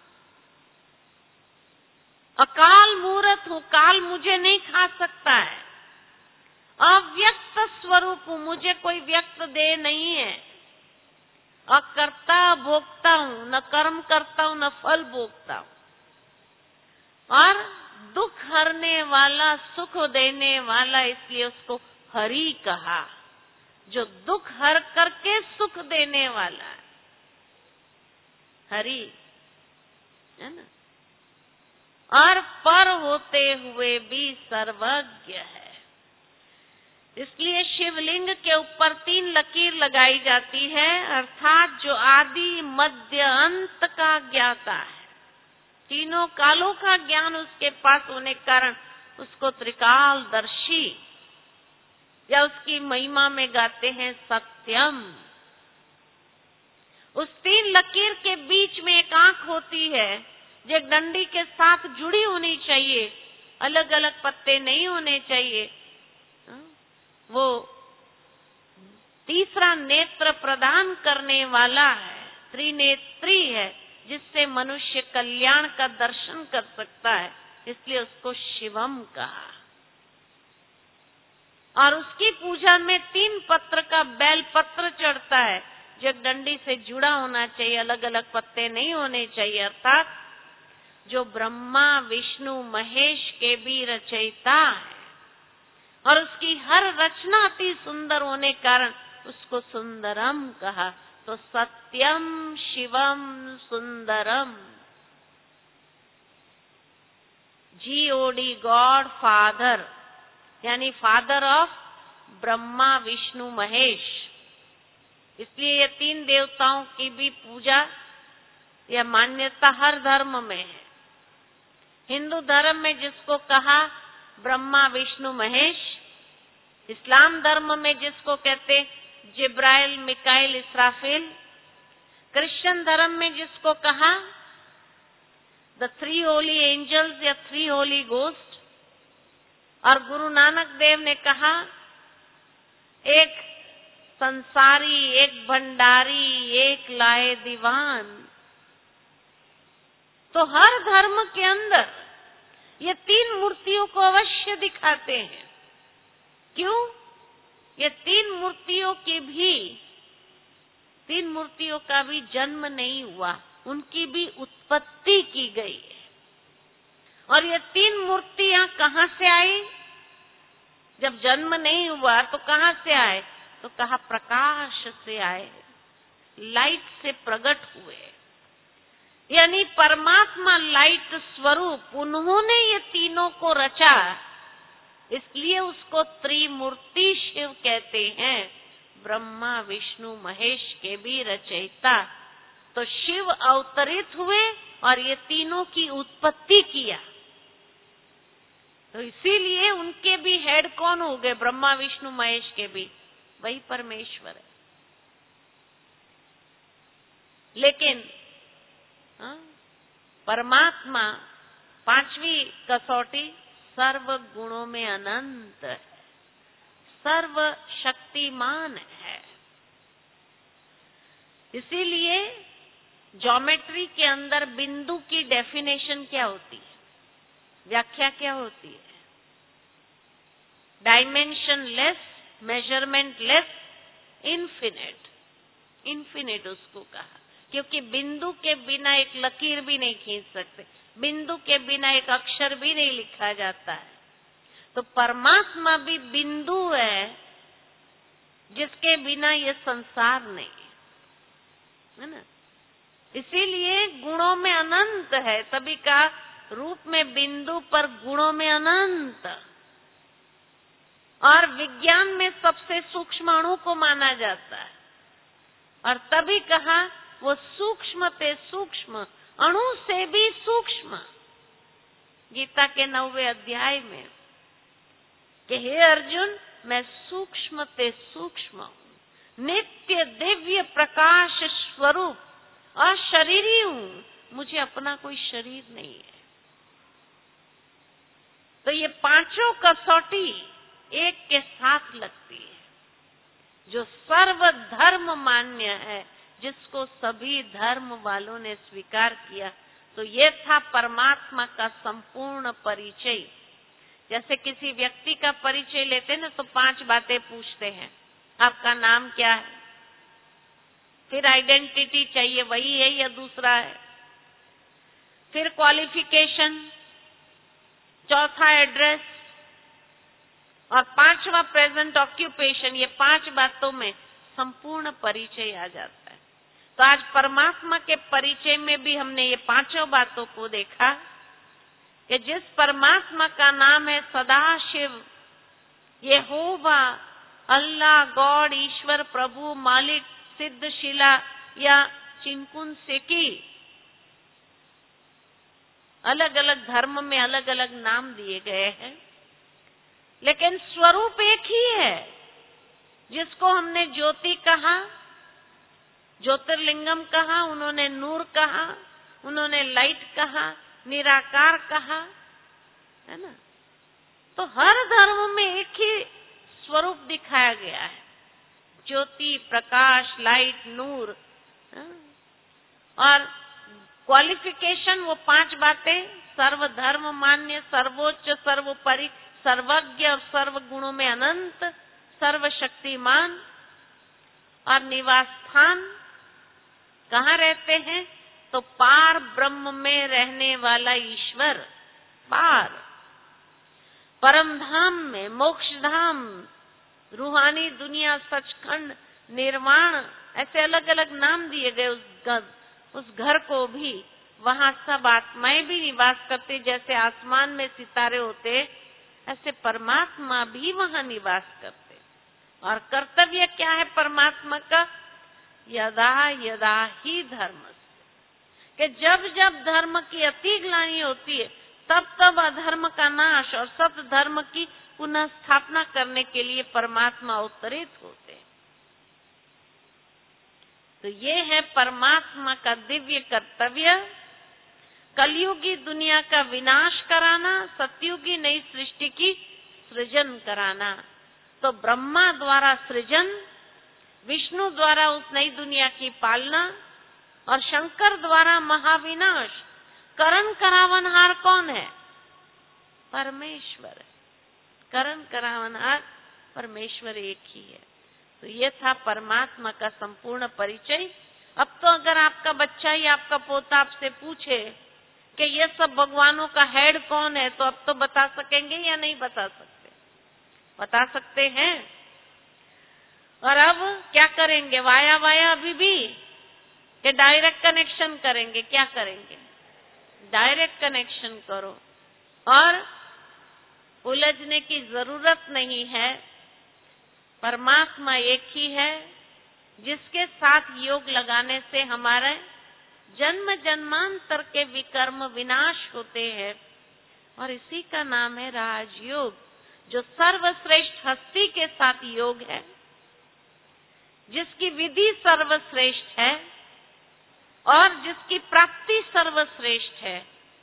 अकाल मूर्त हूं, काल मुझे नहीं खा सकता है। अव्यक्त स्वरूप हूं, मुझे कोई व्यक्त देह नहीं है। अकर्ता भोक्ता हूं, न कर्म करता हूं न फल भोगता हूं। और दुख हरने वाला, सुख देने वाला, इसलिए उसको हरि कहा, जो दुख हर करके सुख देने वाला है, हरि है ना। और पर होते हुए भी सर्वज्ञ है। इसलिए शिवलिंग के ऊपर 3 लकीर लगाई जाती है, अर्थात जो आदि मध्य अंत का ज्ञाता है। तीनों कालों का ज्ञान उसके पास होने के कारण उसको त्रिकालदर्शी, या उसकी महिमा में गाते हैं सत्यम। उस 3 लकीर के बीच में एक आंख होती है, जो एक डंडी के साथ जुड़ी होनी चाहिए, अलग अलग पत्ते नहीं होने चाहिए। वो तीसरा नेत्र प्रदान करने वाला है, त्रिनेत्री है, जिससे मनुष्य कल्याण का दर्शन कर सकता है, इसलिए उसको शिवम कहा। और उसकी पूजा में 3 पत्र का बेल पत्र चढ़ता है, जो डंडी से जुड़ा होना चाहिए, अलग अलग पत्ते नहीं होने चाहिए। अर्थात जो ब्रह्मा विष्णु महेश के भी रचयिता है, और उसकी हर रचना अति सुंदर होने कारण उसको सुंदरम कहा। तो सत्यम शिवम सुंदरम, GOD गॉड फादर, यानी फादर ऑफ ब्रह्मा विष्णु महेश। इसलिए ये 3 देवताओं की भी पूजा या मान्यता हर धर्म में है। हिंदू धर्म में जिसको कहा ब्रह्मा विष्णु महेश, इस्लाम धर्म में जिसको कहते जिब्राइल मिकाइल इसराफिल, क्रिश्चियन धर्म में जिसको कहा द 3 होली एंजल्स या 3 होली गोस्ट, और गुरु नानक देव ने कहा एक संसारी, एक भंडारी, एक लाए दीवान। तो हर धर्म के अंदर ये 3 मूर्तियों को अवश्य दिखाते हैं। क्यों? ये 3 मूर्तियों का भी जन्म नहीं हुआ, उनकी भी उत्पत्ति की गई है। और ये 3 मूर्तियां कहां से आई? जब जन्म नहीं हुआ तो कहां से आए? तो कहा प्रकाश से आए, लाइट से प्रकट हुए। यानी परमात्मा लाइट स्वरूप, उन्होंने ये तीनों को रचा, इसलिए उसको त्रिमूर्ति शिव कहते हैं, ब्रह्मा विष्णु महेश के भी रचयिता। तो शिव अवतरित हुए और ये तीनों की उत्पत्ति किया। तो इसीलिए उनके भी हेड कौन हो गए? ब्रह्मा विष्णु महेश के भी वही परमेश्वर है। लेकिन परमात्मा 5वीं कसौटी सर्व गुणों में अनंत है, सर्व शक्तिमान है। इसीलिए ज्योमेट्री के अंदर बिंदु की डेफिनेशन क्या होती है, व्याख्या क्या होती है? Dimensionless, measurement less, infinite. Infinite उसको कहा, क्योंकि बिंदु के बिना एक लकीर भी नहीं खींच सकते, बिंदु के बिना एक अक्षर भी नहीं लिखा जाता है। तो परमात्मा भी बिंदु है, जिसके बिना ये संसार नहीं है ना। इसीलिए गुणों में अनंत है, तभी का रूप में बिंदु पर गुणों में अनंत। और विज्ञान में सबसे सूक्ष्म अणु को माना जाता है, और तभी कहा वो सूक्ष्म ते सूक्ष्म, अणु से भी सूक्ष्म। गीता के 9वें अध्याय में कि हे अर्जुन, मैं सूक्ष्म ते सूक्ष्म हूँ, नित्य दिव्य प्रकाश स्वरूप अशरीरी हूँ, मुझे अपना कोई शरीर नहीं है। तो ये पांचों कसौटी एक के साथ लगती है। जो सर्व धर्म मान्य है, जिसको सभी धर्म वालों ने स्वीकार किया, तो ये था परमात्मा का संपूर्ण परिचय। जैसे किसी व्यक्ति का परिचय लेते हैं ना, तो 5 बातें पूछते हैं। आपका नाम क्या है, फिर आइडेंटिटी चाहिए, वही है या दूसरा है, फिर क्वालिफिकेशन, चौथा एड्रेस और 5वां प्रेजेंट ऑक्यूपेशन। ये 5 बातों में संपूर्ण परिचय आ जाता है। तो आज परमात्मा के परिचय में भी हमने ये 5 बातों को देखा कि जिस परमात्मा का नाम है सदाशिव, यहोवा, अल्लाह, गॉड, ईश्वर, प्रभु, मालिक, सिद्धशिला या चिंकुन सेकी, अलग अलग धर्म में अलग अलग नाम दिए गए हैं, लेकिन स्वरूप एक ही है। जिसको हमने ज्योति कहा, ज्योतिर्लिंगम कहा, उन्होंने नूर कहा, उन्होंने लाइट कहा, निराकार कहा, है ना। तो हर धर्म में एक ही स्वरूप दिखाया गया है, ज्योति, प्रकाश, लाइट, नूर। और क्वालिफिकेशन वो 5 बातें, सर्वधर्म मान्य, सर्वोच्च, सर्वोपरि, सर्वज्ञ और सर्व गुणों में अनंत, सर्वशक्तिमान। और निवास स्थान कहाँ रहते हैं, तो पार ब्रह्म में रहने वाला ईश्वर, पार परम धाम में, मोक्ष धाम, रूहानी दुनिया, सचखंड, निर्वाण, ऐसे अलग अलग नाम दिए गए उस घर को भी। वहां सब आत्माएं भी निवास करती, जैसे आसमान में सितारे होते, ऐसे परमात्मा भी वहां निवास करते। और कर्तव्य क्या है परमात्मा का, यदा यदा ही धर्म, कि जब जब धर्म की अति ग्लानि होती है, तब तब अधर्म का नाश और सत्य धर्म की पुनः स्थापना करने के लिए परमात्मा अवतरित होते हैं। तो ये है परमात्मा का दिव्य कर्तव्य, कलयुगी दुनिया का विनाश कराना, सतयुगी नई सृष्टि की सृजन कराना। तो ब्रह्मा द्वारा सृजन, विष्णु द्वारा उस नई दुनिया की पालना और शंकर द्वारा महाविनाश। करण करावनहार कौन है, परमेश्वर। करण करावनहार परमेश्वर एक ही है। तो ये था परमात्मा का संपूर्ण परिचय। अब तो अगर आपका बच्चा या आपका पोता आपसे पूछे कि ये सब भगवानों का हेड कौन है, तो अब तो बता सकेंगे या नहीं बता सकते, बता सकते हैं। और अब क्या करेंगे, वाया वाया अभी भी कि डायरेक्ट कनेक्शन करेंगे, क्या करेंगे, डायरेक्ट कनेक्शन करो। और उलझने की जरूरत नहीं है, परमात्मा एक ही है, जिसके साथ योग लगाने से हमारे जन्म जन्मांतर के विकर्म विनाश होते हैं। और इसी का नाम है राजयोग, जो सर्वश्रेष्ठ हस्ती के साथ योग है, जिसकी विधि सर्वश्रेष्ठ है और जिसकी प्राप्ति सर्वश्रेष्ठ है।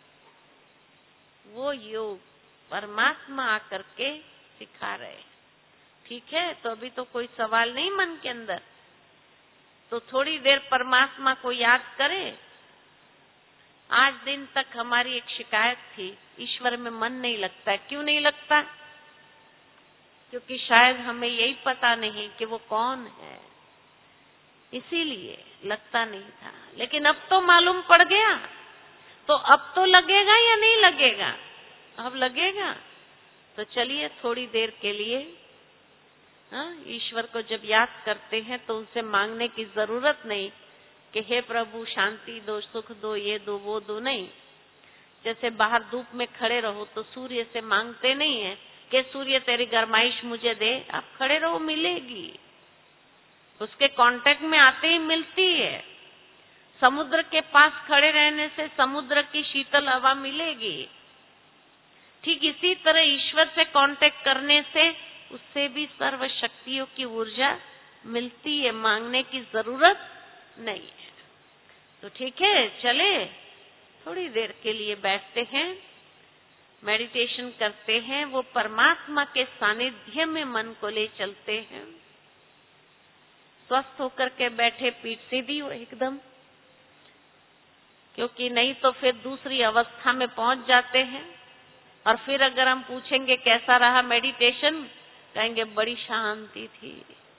वो योग परमात्मा आकर के सिखा रहे हैं। ठीक है, तो अभी तो कोई सवाल नहीं मन के अंदर, तो थोड़ी देर परमात्मा को याद करें। आज दिन तक हमारी एक शिकायत थी, ईश्वर में मन नहीं लगता। क्यों नहीं लगता? क्योंकि शायद हमें यही पता नहीं कि वो कौन है, इसीलिए लगता नहीं था। लेकिन अब तो मालूम पड़ गया, तो अब तो लगेगा या नहीं लगेगा? अब लगेगा। तो चलिए थोड़ी देर के लिए ईश्वर को जब याद करते हैं तो उनसे मांगने की जरूरत नहीं कि हे प्रभु शांति दो, सुख दो, ये दो, वो दो, नहीं। जैसे बाहर धूप में खड़े रहो तो सूर्य से मांगते नहीं है कि सूर्य तेरी गरमाइश मुझे दे, आप खड़े रहो, मिलेगी। उसके कांटेक्ट में आते ही मिलती है। समुद्र के पास खड़े रहने से समुद्र की शीतल हवा मिलेगी। ठीक इसी तरह ईश्वर से कांटेक्ट करने से उससे भी सर्व शक्तियों की ऊर्जा मिलती है, मांगने की जरूरत नहीं है। तो ठीक है, चले थोड़ी देर के लिए बैठते हैं, मेडिटेशन करते हैं, वो परमात्मा के सानिध्य में मन को ले चलते हैं। स्वस्थ होकर के बैठे, पीठ सीधी हो एकदम, क्योंकि नहीं तो फिर दूसरी अवस्था में पहुंच जाते हैं। और फिर अगर हम पूछेंगे कैसा रहा मेडिटेशन, कहेंगे बड़ी शांति थी।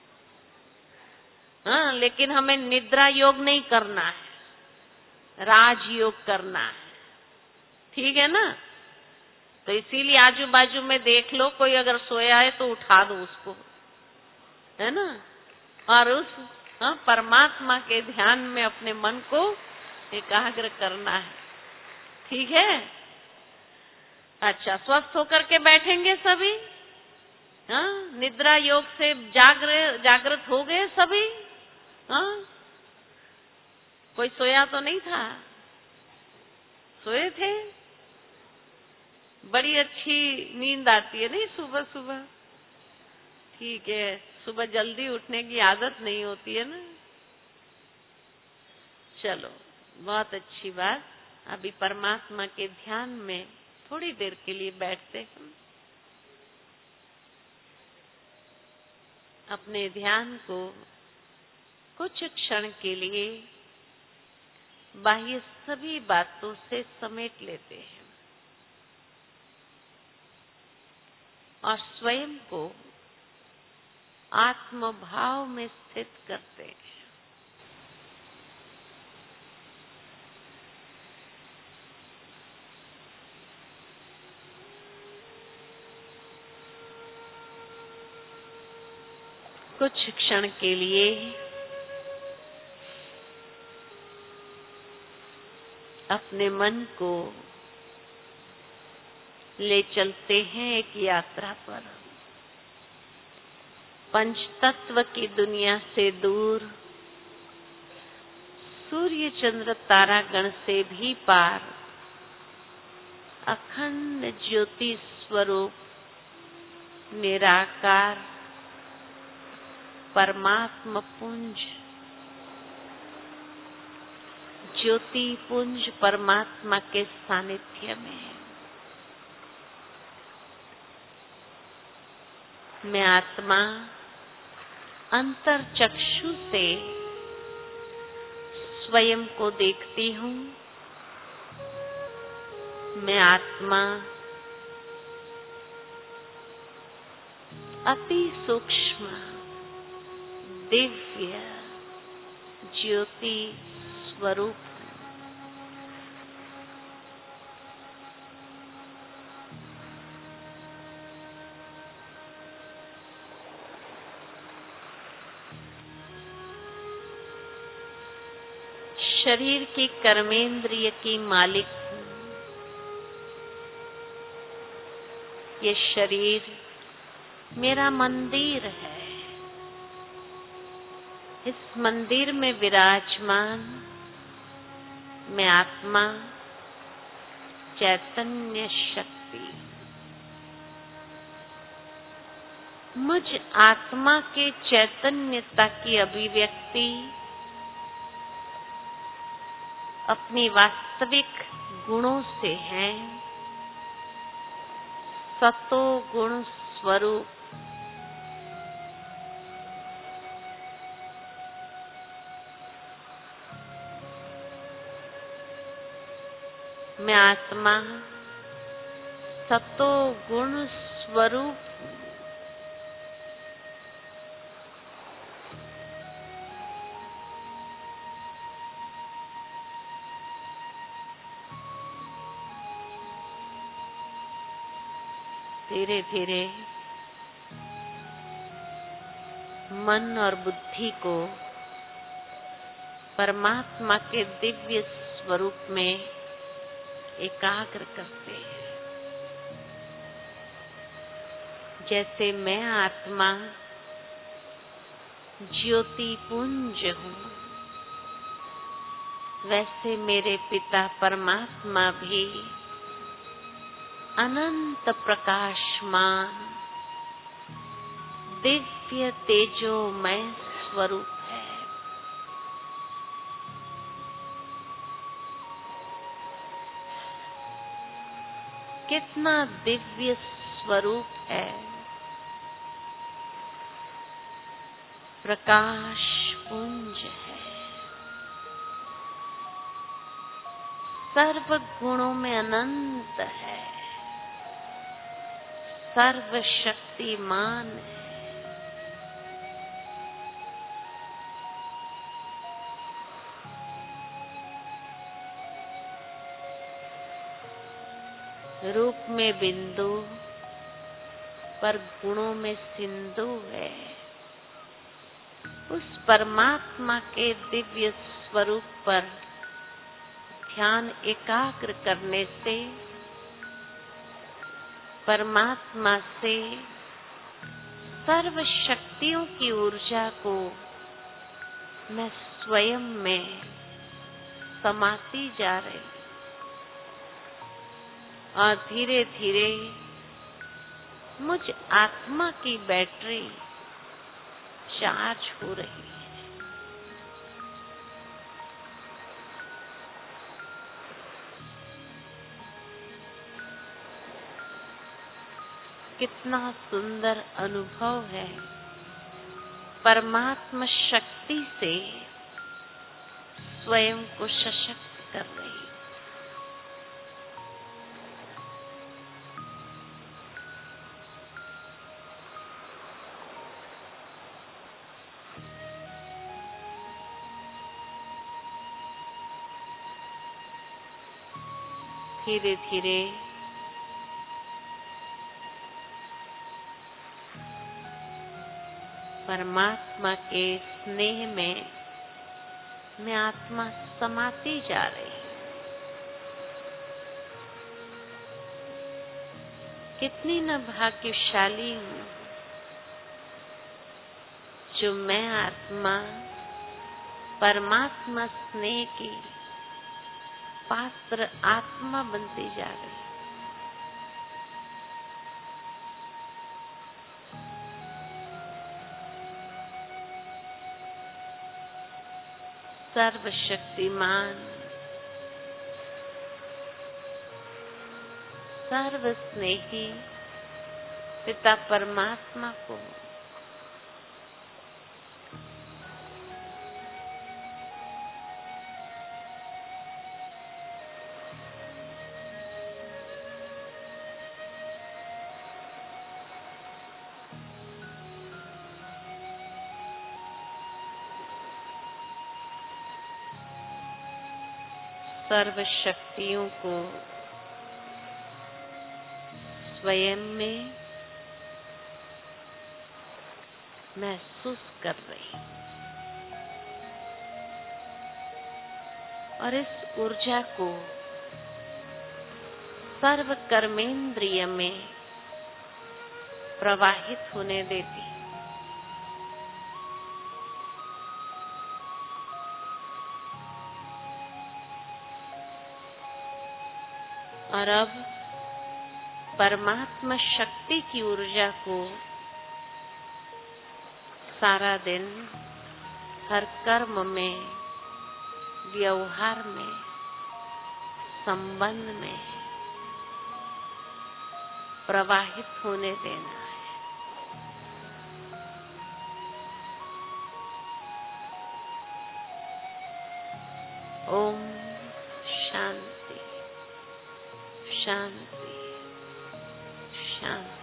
हाँ, लेकिन हमें निद्रा योग नहीं करना है, राजयोग करना है। ठीक है ना? तो इसीलिए आजू बाजू में देख लो, कोई अगर सोया है तो उठा दो उसको, है ना? और उस परमात्मा के ध्यान में अपने मन को एकाग्र करना है। ठीक है? अच्छा, स्वस्थ होकर के बैठेंगे सभी। हाँ, निद्रा योग से जागृत हो गए सभी। हाँ, कोई सोया तो नहीं था? सोए थे? बड़ी अच्छी नींद आती है नहीं सुबह सुबह? ठीक है, सुबह जल्दी उठने की आदत नहीं होती है ना। चलो, बहुत अच्छी बात। अभी परमात्मा के ध्यान में थोड़ी देर के लिए बैठते हैं। अपने ध्यान को कुछ क्षण के लिए बाह्य सभी बातों से समेट लेते हैं और स्वयं को आत्मभाव में स्थित करते हैं। कुछ क्षण के लिए अपने मन को ले चलते हैं एक यात्रा पर, पंच तत्व की दुनिया से दूर, सूर्य चंद्र तारा गण से भी पार, अखंड ज्योति स्वरूप निराकार परमात्मा पुंज, ज्योति पुंज परमात्मा के सानिध्य में। मैं आत्मा अंतर चक्षु से स्वयं को देखती हूँ। मैं आत्मा अति सूक्ष्म दिव्य ज्योति स्वरूप। शरीर की कर्मेंद्रिय की मालिक हूँ। ये शरीर मेरा मंदिर है। इस मंदिर में विराजमान मैं आत्मा चैतन्य शक्ति। मुझ आत्मा के चैतन्यता की अभिव्यक्ति अपनी वास्तविक गुणों से है। सतो गुण स्वरूप मैं आत्मा सतो गुण स्वरूप। धीरे धीरे मन और बुद्धि को परमात्मा के दिव्य स्वरूप में एकाग्र करते हैं। जैसे मैं आत्मा ज्योति पुंज हूँ, वैसे मेरे पिता परमात्मा भी अनंत प्रकाशमान दिव्य तेजोमय स्वरूप है। कितना दिव्य स्वरूप है। प्रकाश पुंज है। सर्व गुणों में अनंत है। सर्वशक्तिमान है। रूप में बिंदु पर गुणों में सिंधु है। उस परमात्मा के दिव्य स्वरूप पर ध्यान एकाग्र करने से परमात्मा से सर्व शक्तियों की ऊर्जा को मैं स्वयं में समाती जा रही और धीरे धीरे मुझ आत्मा की बैटरी चार्ज हो रही है। कितना सुंदर अनुभव है। परमात्मा शक्ति से स्वयं को सशक्त कर रही है। धीरे धीरे परमात्मा के स्नेह में मैं आत्मा समाती जा रही हूँ। कितनी न भाग्यशाली हूँ जो मैं आत्मा परमात्मा स्नेह की पात्र आत्मा बनती जा रही। सर्वशक्तिमान, सर्व स्नेही पिता परमात्मा को सर्व शक्तियों को स्वयं में महसूस कर रही हूं और इस ऊर्जा को सर्व कर्मेंद्रिय में प्रवाहित होने देती। और अब परमात्मा शक्ति की ऊर्जा को सारा दिन हर कर्म में, व्यवहार में, संबंध में प्रवाहित होने देना है। ओम शांति शांति शांति।